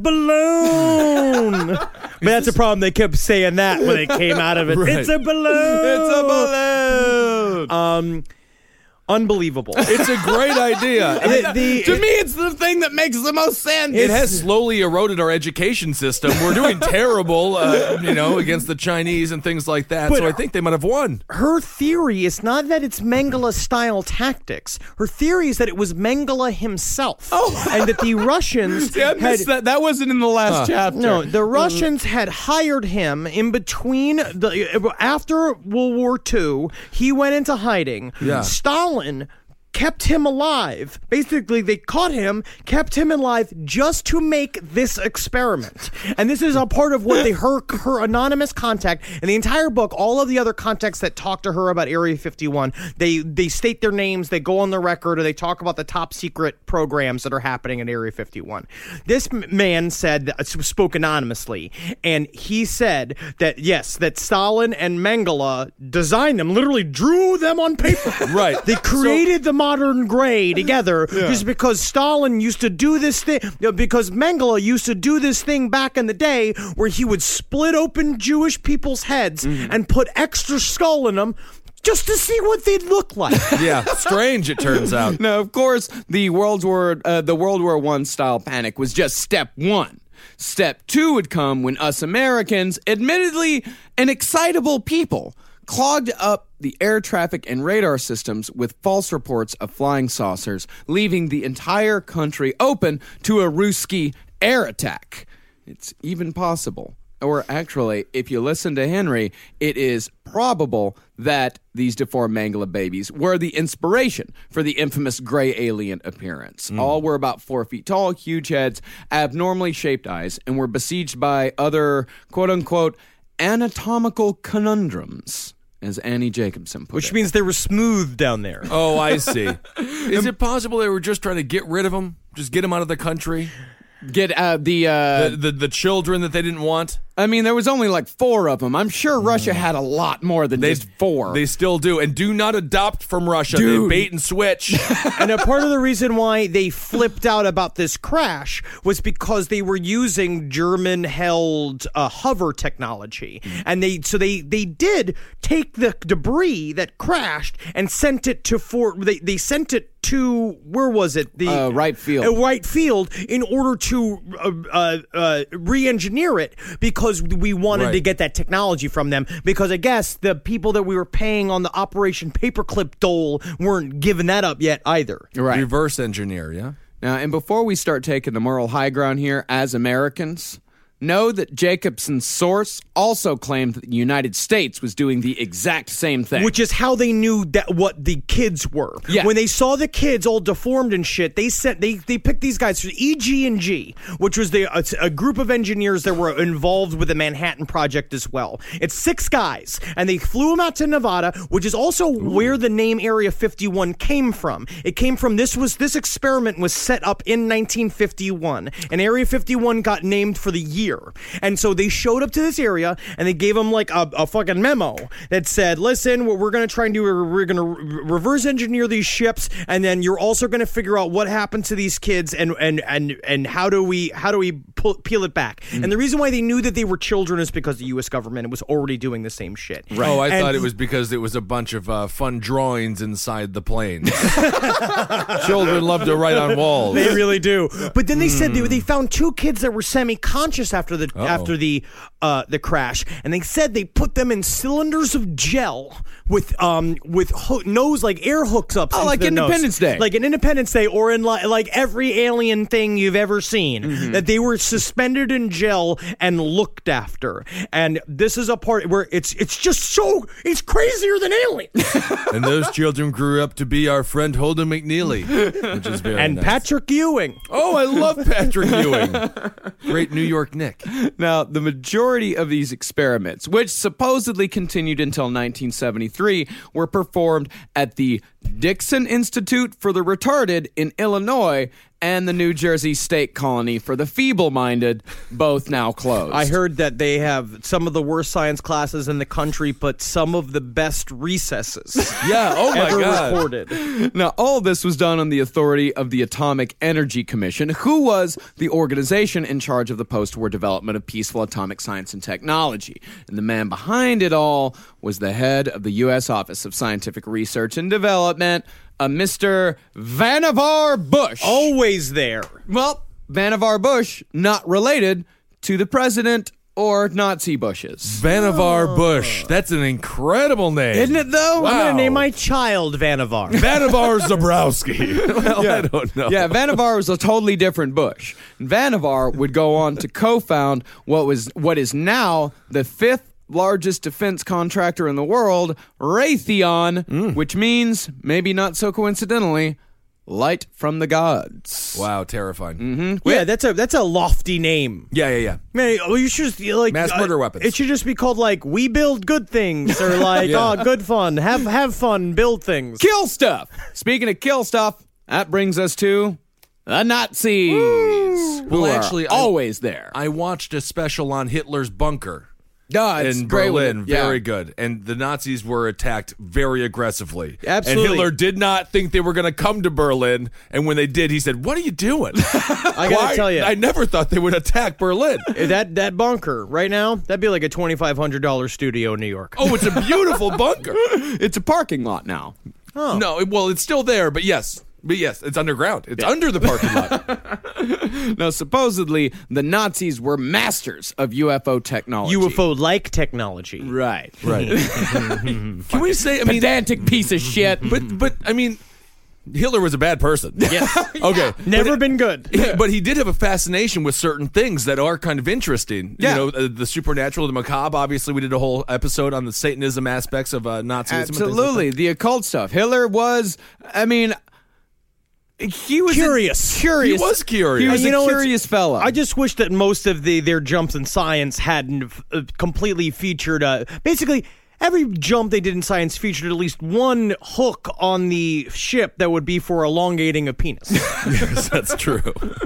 balloon. But that's the problem. They kept saying that when it came out of it. Right. It's a balloon. It's a balloon. Um, unbelievable. It's a great idea. The- the- to me, it's the thing that makes the most sense. It has slowly eroded our education system. We're doing terrible, uh, you know, against the Chinese and things like that. But- so I think they might have won. Her theory is not that it's Mengele-style tactics. Her theory is that it was Mengele himself. Oh. And that the Russians See, I had... missed that. That wasn't in the last chapter. No, the Russians had hired him in between the after World War Two. He went into hiding. Yeah. Stalin kept him alive. Basically, they caught him, kept him alive just to make this experiment. And this is a part of what they her her anonymous contact and the entire book. All of the other contacts that talk to her about Area fifty-one, they they state their names, they go on the record, or they talk about the top secret programs that are happening in Area fifty-one. This m- man said, spoke anonymously, and he said that yes, that Stalin and Mengele designed them, literally drew them on paper. Right. They created the modern gray together just because Stalin used to do this thing, because Mengele used to do this thing back in the day where he would split open Jewish people's heads and put extra skull in them just to see what they'd look like. Yeah, strange it turns out. Now, of course, the World War uh, the World War One style panic was just step one. Step two would come when us Americans, admittedly an excitable people, clogged up the air traffic and radar systems with false reports of flying saucers, leaving the entire country open to a Ruski air attack. It's even possible or actually, if you listen to Henry, it is probable that these deformed Mangala babies were the inspiration for the infamous gray alien appearance. Mm. All were about four feet tall, huge heads, abnormally shaped eyes, and were besieged by other quote-unquote anatomical conundrums, as Annie Jacobson put Which it. means they were smooth down there. Oh, I see. Is it possible they were just trying to get rid of them? Just get them out of the country? Get uh, the, uh, The, the the children that they didn't want? I mean, there was only like four of them. I'm sure Russia had a lot more than They, just four. They still do. And do not adopt from Russia. Dude. They bait and switch. And a part of the reason why they flipped out about this crash was because they were using German-held uh, hover technology, and they so they they did take the debris that crashed and sent it to Fort. They they sent it to where was it? The Uh, right field. Uh, right field in order to uh, uh, uh, re-engineer it because we wanted Right. to get that technology from them. Because I guess the people that we were paying on the Operation Paperclip dole weren't giving that up yet either. right. Reverse engineer, yeah? Now, and before we start taking the moral high ground here as Americans, know that Jacobson's source also claimed that the United States was doing the exact same thing. Which is how they knew that what the kids were. Yeah. When they saw the kids all deformed and shit, they sent they they picked these guys from E G and G, which was the a, a group of engineers that were involved with the Manhattan Project as well. It's six guys, and they flew them out to Nevada, which is also Ooh. where the name Area fifty-one came from. It came from this was this experiment was set up in nineteen fifty-one, and Area fifty-one got named for the year. And so they showed up to this area and they gave them like a, a fucking memo that said, listen, what we're going to try and do, we're going to re- reverse engineer these ships. And then you're also going to figure out what happened to these kids and, and, and, and how do we, how do we pull, peel it back? Mm. And the reason why they knew that they were children is because the U S government was already doing the same shit. Right. Oh, I and, thought it was because it was a bunch of uh, fun drawings inside the plane. Children love to write on walls. They really do. But then they said they, they found two kids that were semi-conscious after the Uh-oh. after the uh, the crash, and they said they put them in cylinders of gel with um with ho- nose like air hooks up. Oh, into like their Independence nose. Day. like an Independence Day, or in li- like every alien thing you've ever seen. Mm-hmm. That they were suspended in gel and looked after. And this is a part where it's it's just so it's crazier than aliens. And those children grew up to be our friend Holden McNeely, which is very and nice. Patrick Ewing. Oh, I love Patrick Ewing. Great New York Nick. Now, the majority of these experiments, which supposedly continued until nineteen seventy-three, were performed at the Dixon Institute for the Retarded in Illinois and the New Jersey State Colony for the Feeble-Minded, both now closed. I heard that they have some of the worst science classes in the country, but some of the best recesses Yeah, oh my ever God. recorded. Now, all this was done on the authority of the Atomic Energy Commission, who was the organization in charge of the post-war development of peaceful atomic science and technology. And the man behind it all was the head of the U S Office of Scientific Research and Development, a Mister Vannevar Bush. Always there. Well, Vannevar Bush, not related to the president or Nazi Bushes. Vannevar Bush. That's an incredible name. Isn't it, though? Wow. I'm going to name my child Vannevar. Vannevar Zabrowski. Well, I don't know. Yeah, Vannevar was a totally different Bush. Vannevar would go on to co-found what was what is now the fifth largest defense contractor in the world, Raytheon, Mm. which means, maybe not so coincidentally, light from the gods. Wow, terrifying. Mm-hmm. Yeah, that's a that's a lofty name. Yeah, yeah, yeah. Man, well, you should just like Mass murder uh, weapons. It should just be called like "We build good things" or like Yeah. "Oh, good fun, have have fun, build things." Kill stuff! Speaking of kill stuff, that brings us to the Nazis. Who Well, are actually, I- always there. I watched a special on Hitler's bunker. God, it's in great with Berlin, it. Yeah. very good. And the Nazis were attacked very aggressively. Absolutely. And Hitler did not think they were going to come to Berlin. And when they did, he said, "What are you doing?" I gotta Why- tell you, I never thought they would attack Berlin. that that bunker right now, that'd be like a twenty-five hundred dollars studio in New York. Oh, it's a beautiful bunker. It's a parking lot now. No, it- well, it's still there, but yes. But yes, it's underground. It's under the parking lot. Now, supposedly, the Nazis were masters of U F O technology. U F O-like technology. Right. Right. Can we say, I mean, Pedantic piece of shit. but, but, I mean, Hitler was a bad person. Yes. Okay. Never But- been good. But he did have a fascination with certain things that are kind of interesting. Yeah. You know, uh, the supernatural, the macabre. Obviously, we did a whole episode on the Satanism aspects of uh, Nazism. and things like Absolutely. that. The occult stuff. Hitler was, I mean, he was a- Curious. curious. He was curious. He was And you a know, it's- curious fella. I just wish that most of the their jumps in science hadn't uh, completely featured. Uh, basically, every jump they did in science featured at least one hook on the ship that would be for elongating a penis. Yes, that's true.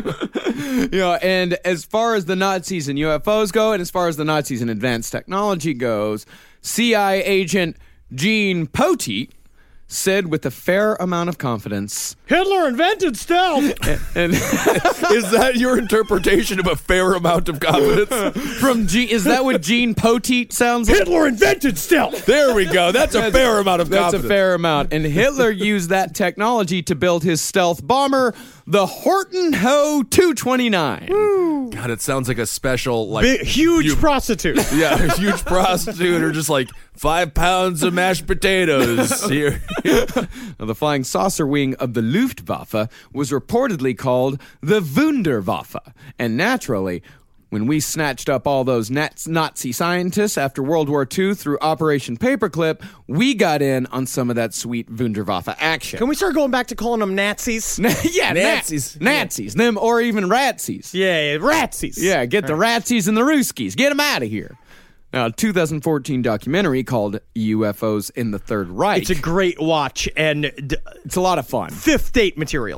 you know, and as far as the Nazis and U F Os go, and as far as the Nazis and advanced technology goes, C I A agent Gene Poteet said with a fair amount of confidence, Hitler invented stealth. and Is that your interpretation of a fair amount of confidence? from G, is that what Gene Poteet sounds like? Hitler invented stealth. There we go. That's a fair amount of That's confidence. a fair amount. And Hitler used that technology to build his stealth bomber, the Horton Ho two twenty-nine. God, it sounds like a special, like Big, huge you- prostitute. yeah, a huge prostitute, or just like five pounds of mashed potatoes here. Now, the flying saucer wing of the Luftwaffe was reportedly called the Wunderwaffe. And naturally, when we snatched up all those Nats- Nazi scientists after World War Two through Operation Paperclip, we got in on some of that sweet Wunderwaffe action. Can we start going back to calling them Nazis? yeah, Nazis. Nazis. Nazis. Them or even Ratsies. Yeah, yeah, Ratsies. Yeah, get the Ratsies and the Ruskies. Get them out of here. Now, a two thousand fourteen documentary called U F Os in the Third Reich. It's a great watch and d- It's a lot of fun. fifth date material.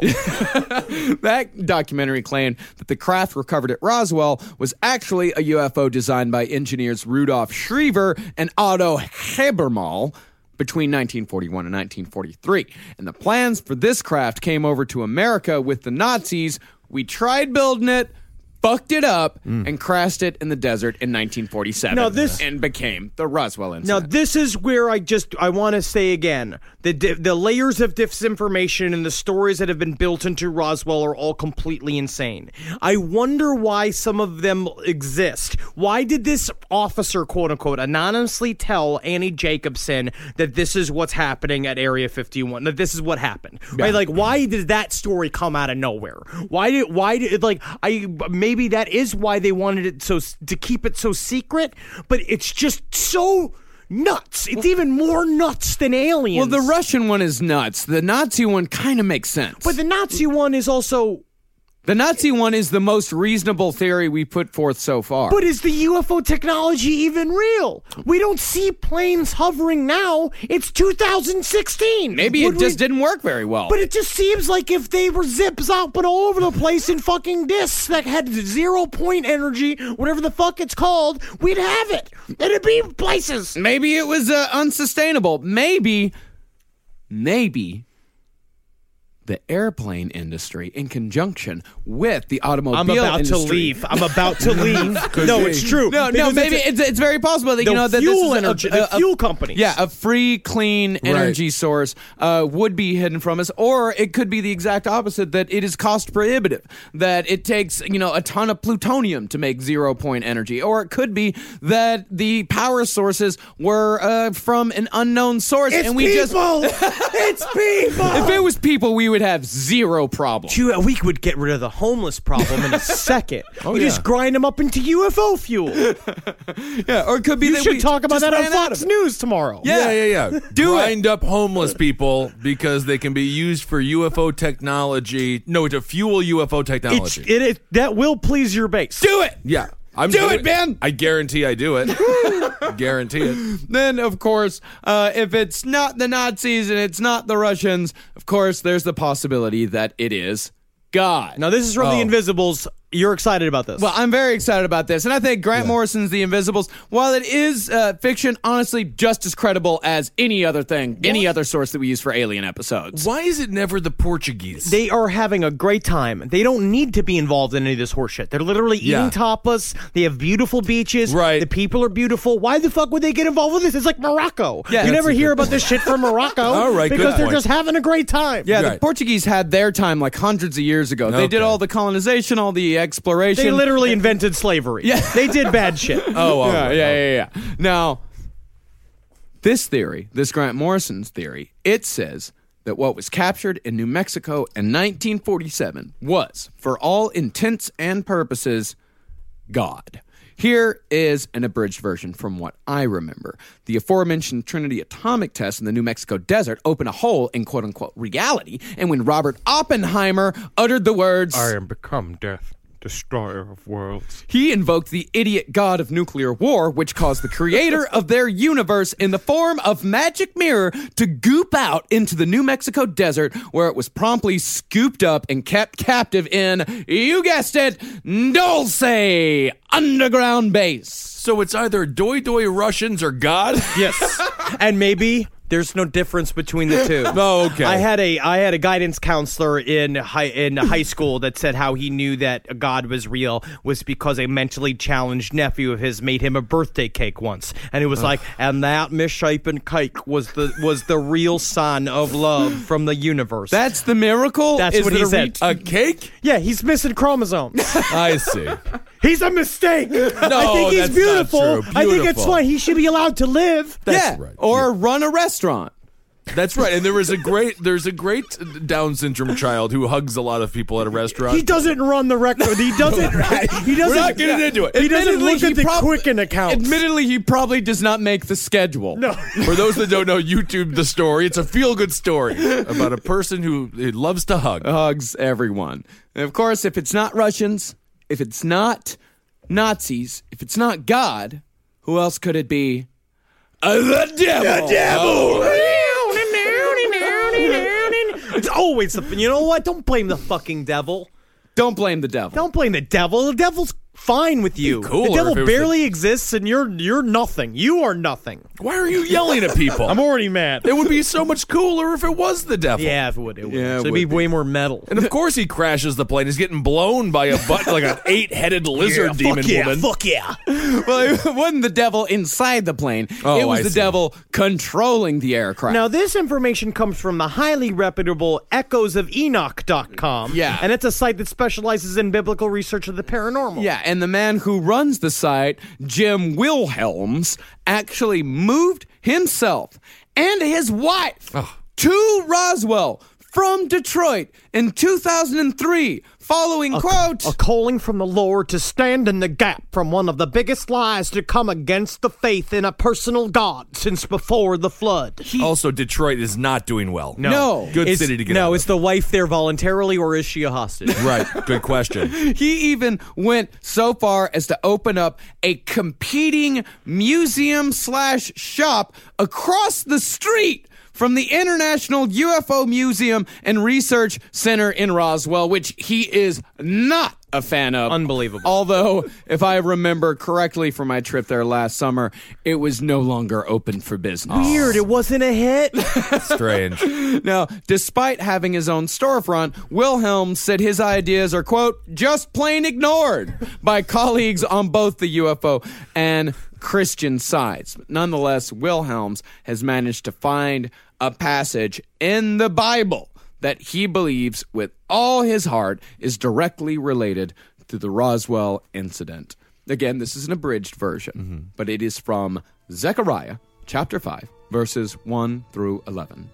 That documentary claimed that the craft recovered at Roswell was actually a U F O designed by engineers Rudolf Schriever and Otto Habermal between nineteen forty-one and nineteen forty-three. And the plans for this craft came over to America with the Nazis. We tried building it, fucked it up, and crashed it in the desert in nineteen forty-seven. Now this- and became the Roswell Now, incident. this is where I just I want to say again the di- the layers of disinformation and the stories that have been built into Roswell are all completely insane. I wonder why some of them exist. Why did this officer, quote unquote, anonymously tell Annie Jacobson that this is what's happening at Area fifty-one? That this is what happened, right? Like, why did that story come out of nowhere? Why did why did like I maybe that is why they wanted it so to keep it so secret, but it's just so nuts. It's even more nuts than aliens. well, the Russian one is nuts. The Nazi one kind of makes sense. but the Nazi one is also. the Nazi one is the most reasonable theory we put forth so far. But is the U F O technology even real? We don't see planes hovering now. It's two thousand sixteen. Maybe Would it just we- didn't work very well. But it just seems like if they were zip zopping all over the place in fucking discs that had zero point energy, whatever the fuck it's called, we'd have it. It'd be places. Maybe it was uh, unsustainable. Maybe, maybe the airplane industry, in conjunction with the automobile I'm about industry. to leave. I'm about to leave. no, be. it's true. No, no, Because maybe it's a- it's, it's very possible that the you know that fuel this is a- energy, a, the a- fuel companies. Yeah, a free, clean energy source uh, would be hidden from us, or it could be the exact opposite, that it is cost prohibitive, that it takes you know a ton of plutonium to make zero point energy, or it could be that the power sources were uh, from an unknown source, It's and we just people. It's people. if it was people, we would have zero problem. You- we would get rid of the homeless problem in a second. we yeah. just grind them up into U F O fuel. Yeah, or it could be You that should we talk about just that on ran out Fox of it. News tomorrow. Yeah. Yeah, yeah, yeah. Do it. Grind up homeless people because they can be used for U F O technology. No, to fuel U F O It's, technology. it, it that will please your base. Do it. yeah. I'm Do doing it, Ben. I guarantee I do it. Guarantee it. Then, of course, uh, if it's not the Nazis and it's not the Russians, of course, there's the possibility that it is God. Now this is from Oh. the Invisibles. You're excited about this? Well, I'm very excited about this, and I think Grant Morrison's The Invisibles, while it is uh, fiction, honestly, just as credible as any other thing, any other source that we use for alien episodes. Why is it never the Portuguese? They are having a great time. They don't need to be involved in any of this horseshit. They're literally Yeah. eating tapas. They have beautiful beaches. Right. The people are beautiful. Why the fuck would they get involved with this? It's like Morocco. Yeah, you that's never a hear good about this shit from Morocco. All right, good because they're point. just having a great time. Yeah, the Right. Portuguese had their time like hundreds of years ago. They did Okay. all the colonization, all the exploration. They literally invented slavery. Yeah. They did bad shit. oh, all yeah, right. yeah, yeah, yeah. Now, this theory, this Grant Morrison's theory, it says that what was captured in New Mexico in nineteen forty-seven was, for all intents and purposes, God. Here is an abridged version from what I remember. The aforementioned Trinity atomic test in the New Mexico desert opened a hole in quote-unquote reality, and when Robert Oppenheimer uttered the words, I am become death, destroyer of worlds, he invoked the idiot god of nuclear war, which caused the creator of their universe in the form of Magic Mirror to goop out into the New Mexico desert, where it was promptly scooped up and kept captive in, you guessed it, Dulce underground base. So it's either Doi Doi Russians or God? Yes. And maybe there's no difference between the two. Oh, okay. I had a I had a guidance counselor in high in high school that said how he knew that God was real was because a mentally challenged nephew of his made him a birthday cake once, and it was like, and that misshapen cake was the was the real sign of love from the universe. That's the miracle? That's Is what it he a said. re- A cake? Yeah, he's missing chromosomes. I see. He's a mistake. No, I think he's that's beautiful. not true. I think it's Beautiful. fine. He should be allowed to live. That's yeah, right. or run a restaurant. That's right. And there was a great there's a great Down syndrome child who hugs a lot of people at a restaurant. He doesn't run the record. He doesn't. He doesn't. We're not getting into it. He doesn't Admittedly, look he at the prob- Quicken account. Admittedly, he probably does not make the schedule. No. For those that don't know, YouTube the story. It's a feel-good story about a person who loves to hug. Hugs everyone. And of course, if it's not Russians, if it's not Nazis, if it's not God, who else could it be? Uh, the devil. The devil. It's always the. You know what? Don't blame the fucking devil. Don't blame the devil. Don't blame the devil. The devil's fine with you. cooler The devil if it was barely exists, and you're you're nothing. You are nothing. Why are you yelling at people? I'm already mad. It would be so much cooler if it was the devil. Yeah, it would. It would. Yeah, it so it'd would be be. way more metal. And of course he crashes the plane. He's getting blown by a butt like an eight-headed lizard demon fuck yeah, woman. Fuck yeah. Well, it wasn't the devil inside the plane. Oh, it was I the see. devil controlling the aircraft. Now, this information comes from the highly reputable echoes of enoch dot com. Yeah. And it's a site that specializes in biblical research of the paranormal. Yeah, and the man who runs the site, Jim Wilhelms, actually moved himself and his wife to Roswell from Detroit in two thousand three, following, quote, A calling from the Lord to stand in the gap from one of the biggest lies to come against the faith in a personal God since before the flood. Also, Detroit is not doing well. No. Good Is- city to get No, out is the wife there voluntarily or is she a hostage? of. Right. Good question. He even went so far as to open up a competing museum slash shop across the street from the International U F O Museum and Research Center in Roswell, which he is not a fan of. Unbelievable. Although, if I remember correctly from my trip there last summer, it was no longer open for business. Weird, it wasn't a hit. Strange. Now, despite having his own storefront, Wilhelm said his ideas are, quote, just plain ignored by colleagues on both the U F O and Christian sides. Nonetheless, Wilhelms has managed to find a passage in the Bible that he believes with all his heart is directly related to the Roswell incident. Again, this is an abridged version, but it is from Zechariah chapter five, verses one through eleven.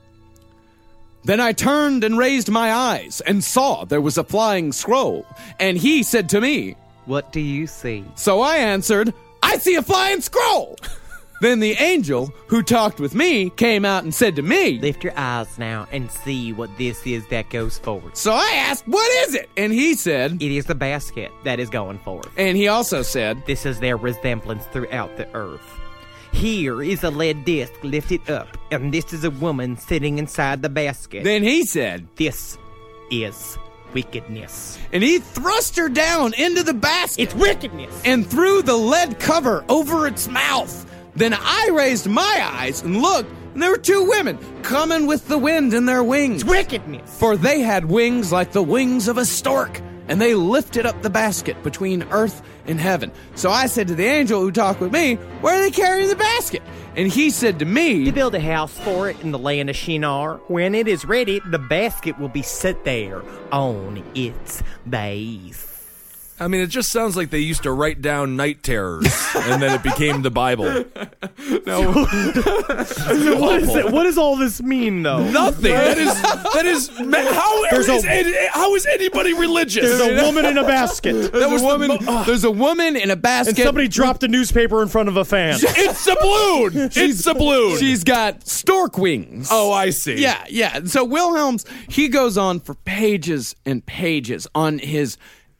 Then I turned and raised my eyes and saw there was a flying scroll, and he said to me, What do you see? so I answered, I see a flying scroll. Then the angel who talked with me came out and said to me, Lift your eyes now and see what this is that goes forward. so I asked, what is it? And he said, It is the basket that is going forward. and he also said, This is their resemblance throughout the earth. Here is a lead disc lifted up, and this is a woman sitting inside the basket. then he said, This is wickedness. and he thrust her down into the basket It's wickedness. and threw the lead cover over its mouth. Then I raised my eyes and looked, and there were two women coming with the wind in their wings. Wickedness. For they had wings like the wings of a stork, and they lifted up the basket between earth and heaven. So I said to the angel who talked with me, where are they carrying the basket? And he said to To me, build a house for it in the land of Shinar. When it is ready, the basket will be set there on its base. I mean, it just sounds like they used to write down night terrors, and then it became the Bible. No. what, is it, what does all this mean, though? Nothing. That is that is how There's is a- any- how is anybody religious? There's a woman in a basket. There's was a the woman. mo- there's a woman in a basket. And somebody dropped a newspaper in front of a fan. It's a balloon. It's a balloon. She's got stork wings. Oh, I see. Yeah, yeah. So Wilhelms, he goes on for pages and pages on his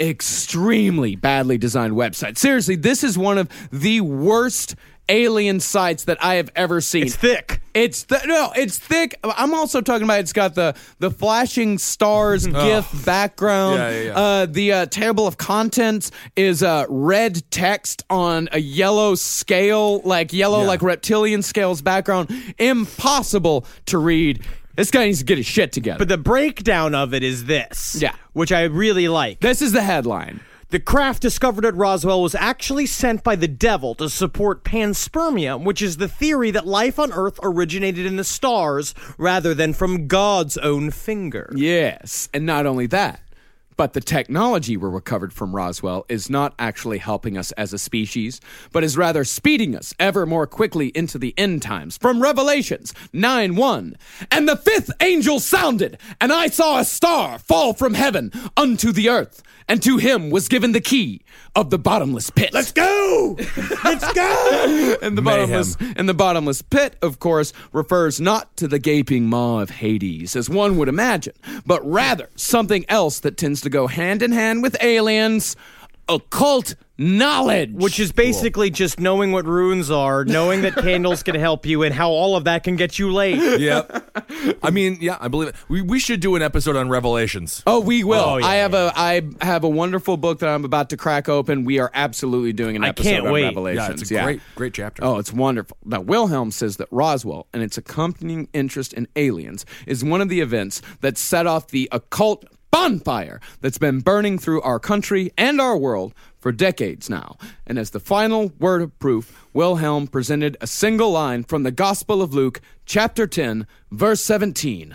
extremely badly designed website. Seriously, this is one of the worst alien sites that I have ever seen. It's thick. It's th- no, it's thick. I'm also talking about it's got the the flashing stars GIF background. Yeah, yeah, yeah. Uh, the uh, table of contents is uh, red text on a yellow scale, like yellow, Yeah. like reptilian scales background. Impossible to read. This guy needs to get his shit together. But the breakdown of it is this. Yeah. Which I really like. This is the headline. The craft discovered at Roswell was actually sent by the devil to support panspermia, which is the theory that life on Earth originated in the stars rather than from God's own finger. Yes, and not only that, but the technology we recovered from Roswell is not actually helping us as a species, but is rather speeding us ever more quickly into the end times. From Revelations nine one, and the fifth angel sounded, and I saw a star fall from heaven unto the earth, and to him was given the key of the bottomless pit. Let's go! Let's go! And the Mayhem. bottomless and the bottomless pit, of course, refers not to the gaping maw of Hades, as one would imagine, but rather something else that tends to go hand in hand with aliens: occult knowledge. Which is basically just knowing what runes are, knowing that candles can help you, and how all of that can get you laid. Yep. I mean, yeah, I believe it. We we should do an episode on Revelations. Oh, we will. Oh, yeah, I have a I have a wonderful book that I'm about to crack open. We are absolutely doing an I episode can't on wait. Revelations. Yeah, it's a great great chapter. Oh, it's wonderful. Now, Wilhelm says that Roswell and its accompanying interest in aliens is one of the events that set off the occult bonfire that's been burning through our country and our world for decades now. And as the final word of proof, Wilhelm presented a single line from the Gospel of Luke, chapter ten, verse seventeen.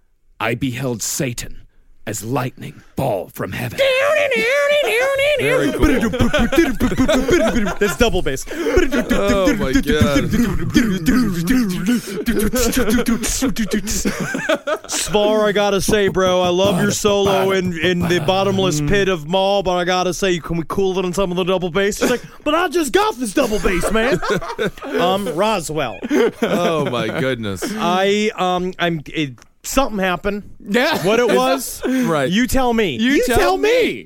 I beheld Satan as lightning fall from heaven. Very cool. That's double bass. Oh my god. Svar, I gotta say, bro, I love your solo in, in the bottomless pit of Maul, but I gotta say, can we cool it on some of the double bass? It's like, but I just got this double bass, man. um, Roswell. Oh my goodness. I um, I'm it, something happened. Yeah. What it was? Right. You tell me. You, tell, me.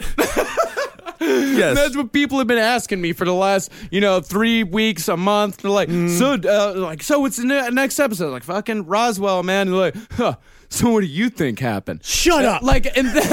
Yes. That's what people have been asking me for the last, you know, three weeks, a month. They're like, so, uh, like, so what's the ne- next episode? Like, fucking Roswell, man. They're like, huh. So what do you think happened? Shut Uh, up. Like, and th-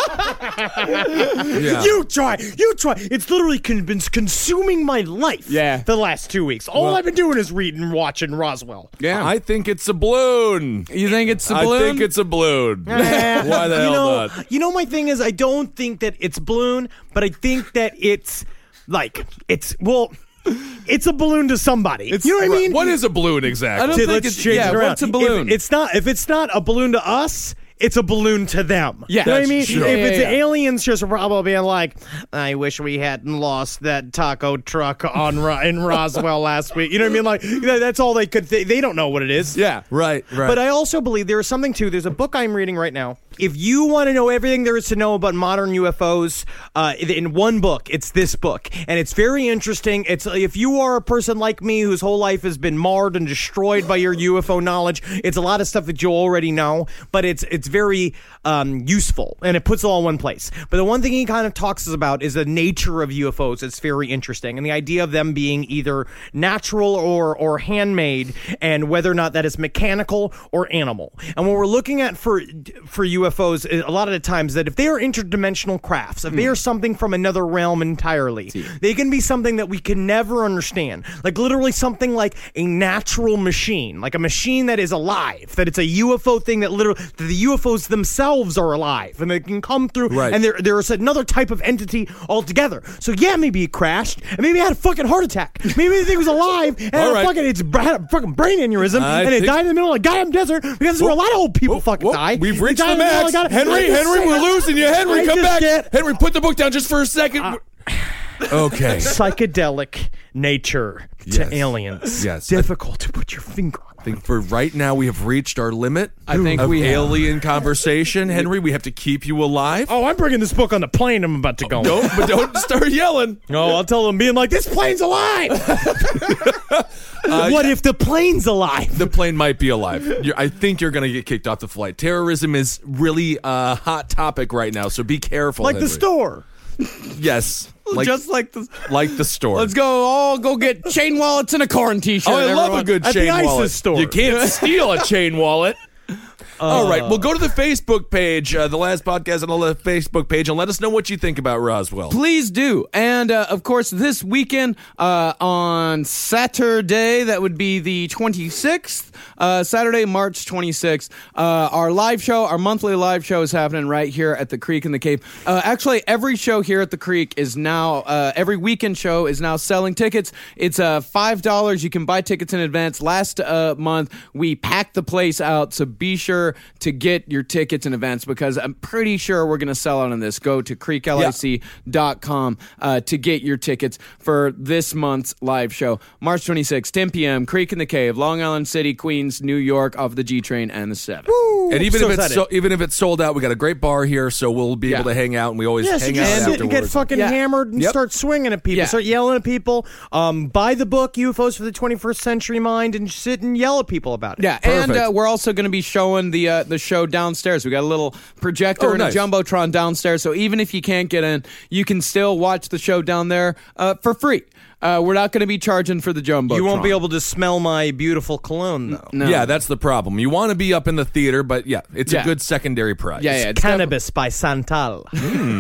Yeah. You try. You try. It's literally con- been consuming my life. Yeah. The last two weeks. All I've been doing is reading and watching Roswell. yeah. I think it's a balloon. you think it's a I balloon? think it's a balloon. Eh, Why the you hell know, not? You know, my thing is, I don't think that it's balloon, but I think that it's like it's well, it's a balloon to somebody. It's, you know what I mean? What is a balloon exactly? I don't See, think let's it's- change yeah, it around. what's a balloon? If it's not. If it's not a balloon to us. It's a balloon to them. Yeah, you know what I that's mean? true. If Yeah, it's yeah, yeah. aliens, just probably being like, I wish we hadn't lost that taco truck on Ro- in Roswell last week. You know what I mean? Like that- that's all they could. Th- they don't know what it is. yeah. Right, right. But I also believe there is something too. There's a book I'm reading right now. If you want to know everything there is to know about modern U F Os, uh, in one book, it's this book, and it's very interesting. It's if you are a person like me whose whole life has been marred and destroyed by your U F O knowledge, it's a lot of stuff that you already know, but it's it's very um, useful, and it puts it all in one place. But the one thing he kind of talks about is the nature of U F Os. It's very interesting, and the idea of them being either natural or or handmade, and whether or not that is mechanical or animal. And what we're looking at for for U F Os, a lot of the times that if they are interdimensional crafts, if they are something from another realm entirely, they can be something that we can never understand. Like literally something like a natural machine, like a machine that is alive, that it's a U F O thing that literally, that the U F O F Os themselves are alive and they can come through, Right. and there there's another type of entity altogether. So yeah, maybe it crashed, and maybe it had a fucking heart attack. Maybe the thing was alive and had All a right. fucking it's had a fucking brain aneurysm, I and it think- died in the middle of a goddamn desert because that's where a lot of old people Whoa, fucking whoa, die. We've They reached die the in middle max. of a goddamn- Henry, I just Henry, say- we're losing you. Henry, I come just back. get- Henry, put the book down just for a second. okay. Psychedelic nature to Yes. aliens. Yes. Difficult to put your finger on. I think for right now we have reached our limit I think of we have. alien conversation. Henry, we have to keep you alive. Oh, I'm bringing this book on the plane I'm about to go on. Don't, but don't start yelling. No, I'll tell them being like, this plane's alive. What if the plane's alive? The plane might be alive. You're, I think you're going to get kicked off the flight. Terrorism is really a hot topic right now, so be careful. Like the Henry. store. Yes. Like, Just like the. like the store. Let's go all go get chain wallets and a corn t-shirt. Oh, I love everyone. a good At the chain ISIS wallet. store. You can't steal a chain wallet. All right, well, go to the Facebook page, uh, the last podcast on the Facebook page, and let us know what you think about Roswell. Please do. And, uh, of course, this weekend uh, on Saturday, that would be the twenty-sixth, uh, Saturday, March twenty-sixth, uh, our live show, our monthly live show is happening right here at the Creek in the Cave. Uh, actually, every show here at the Creek is now, uh, every weekend show is now selling tickets. It's uh, five dollars. You can buy tickets in advance. Last uh, month, we packed the place out, so be sure to get your tickets in advance because I'm pretty sure we're going to sell out on this. Go to creek lic dot com uh, to get your tickets for this month's live show. March twenty-sixth, ten p.m., Creek in the Cave, Long Island City, Queens, New York, off the G train and the seven. And even So if it's excited. so, even if it's sold out, we got a great bar here, so we'll be Yeah. able to hang out, and we always Yeah, so hang just out sit and afterwards. get fucking Yeah. hammered and Yep. start swinging at people, Yeah. start yelling at people. Um, buy the book U F Os for the twenty-first Century Mind and sit and yell at people about it. Yeah, and uh, we're also going to be showing the uh, the show downstairs. We got a little projector Oh, and nice. a jumbotron downstairs, so even if you can't get in, you can still watch the show down there uh, for free. Uh, we're not going to be charging for the jumbotron. You won't be able to smell my beautiful cologne, though. No. Yeah, that's the problem. You want to be up in the theater, but yeah, it's Yeah. a good secondary prize. Yeah, yeah. It's Cannabis by Santal.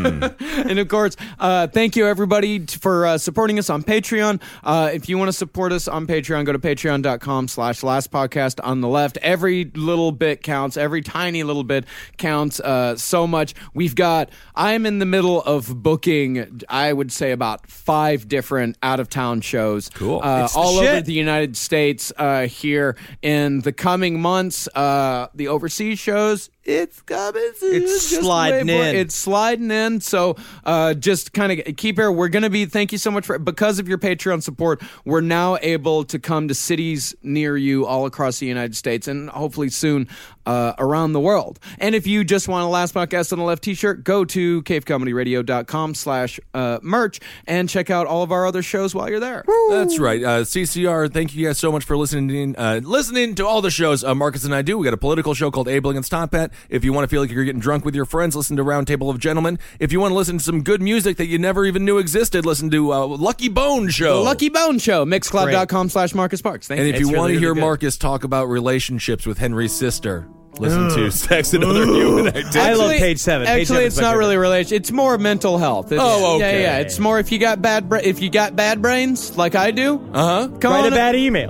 And of course, uh, thank you everybody t- for uh, supporting us on Patreon. Uh, if you want to support us on Patreon, go to patreon.com slash last podcast on the left. Every little bit counts. Every tiny little bit counts uh, so much. We've got, I'm in the middle of booking, I would say about five different out of town shows. Cool. Uh, It's the all over shit. the United States uh, here in the coming months. Uh, the overseas shows, it's coming. It's Just sliding wait for it. in. It's sliding in. So uh, just kind of keep here. We're going to be, thank you so much for, because of your Patreon support, we're now able to come to cities near you all across the United States and hopefully soon uh, around the world. And if you just want a Last Podcast on the Left t-shirt, go to cavecomedyradio.com slash uh, merch and check out all of our other shows while you're there. That's right. Uh, C C R, thank you guys so much for listening uh, listening to all the shows uh, Marcus and I do. We got a political show called Abe Lincoln's Top Hat. If you want to feel like you're getting drunk with your friends, listen to Roundtable of Gentlemen. If you want to listen to some good music that you never even knew existed, listen to uh, Lucky Bone Show. The Lucky Bone Show, mixcloud.com slash Marcus Parks. Thank And you. if you It's want really, to hear really good. Marcus talk about relationships with Henry's sister, listen to Sex and Other Human Activities. I love page seven. Page Actually, seven's it's my not favorite. really relation. It's more mental health. It's, Oh, okay. Yeah, yeah. It's more if you got bad bra- if you got bad brains like I do. Uh-huh. Come Write on. a bad email.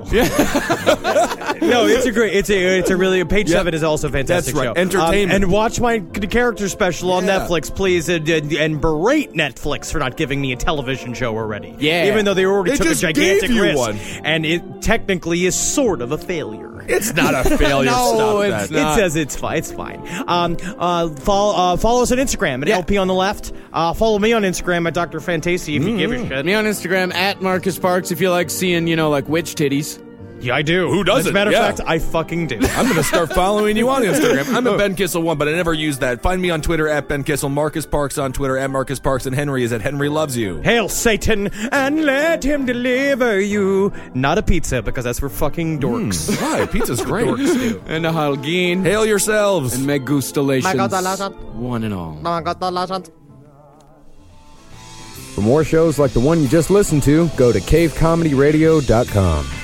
No, it's a great. It's a. It's a really. Page Yep. seven is also a fantastic. That's right. Show. Entertainment. Um, and watch my c- character special on Yeah. Netflix, please, and, and, and berate Netflix for not giving me a television show already. Yeah. even though they already They took a just gigantic gave you risk, one. and it technically is sort of a failure. It's not a failure. No, Stop it's that. not. It says it's fine. It's fine. Um, uh, follow, uh, follow us on Instagram at Yeah. L P on the left. Uh, follow me on Instagram at Doctor Fantasy if you give a shit. Me on Instagram at Marcus Parks if you like seeing, you know, like witch titties. Yeah, I do. Who doesn't? As a matter Yeah. of fact, I fucking do. I'm going to start following you on Instagram. I'm a Ben Kissel one, but I never use that. Find me on Twitter at Ben Kissel, Marcus Parks on Twitter at Marcus Parks, and Henry is at Henry Loves You. Hail Satan and let him deliver you. Not a pizza, because that's for fucking dorks. Hi, pizza's great. And a Halgin. Hail yourselves. And megustalations. One and all. For more shows like the one you just listened to, go to cave comedy radio dot com.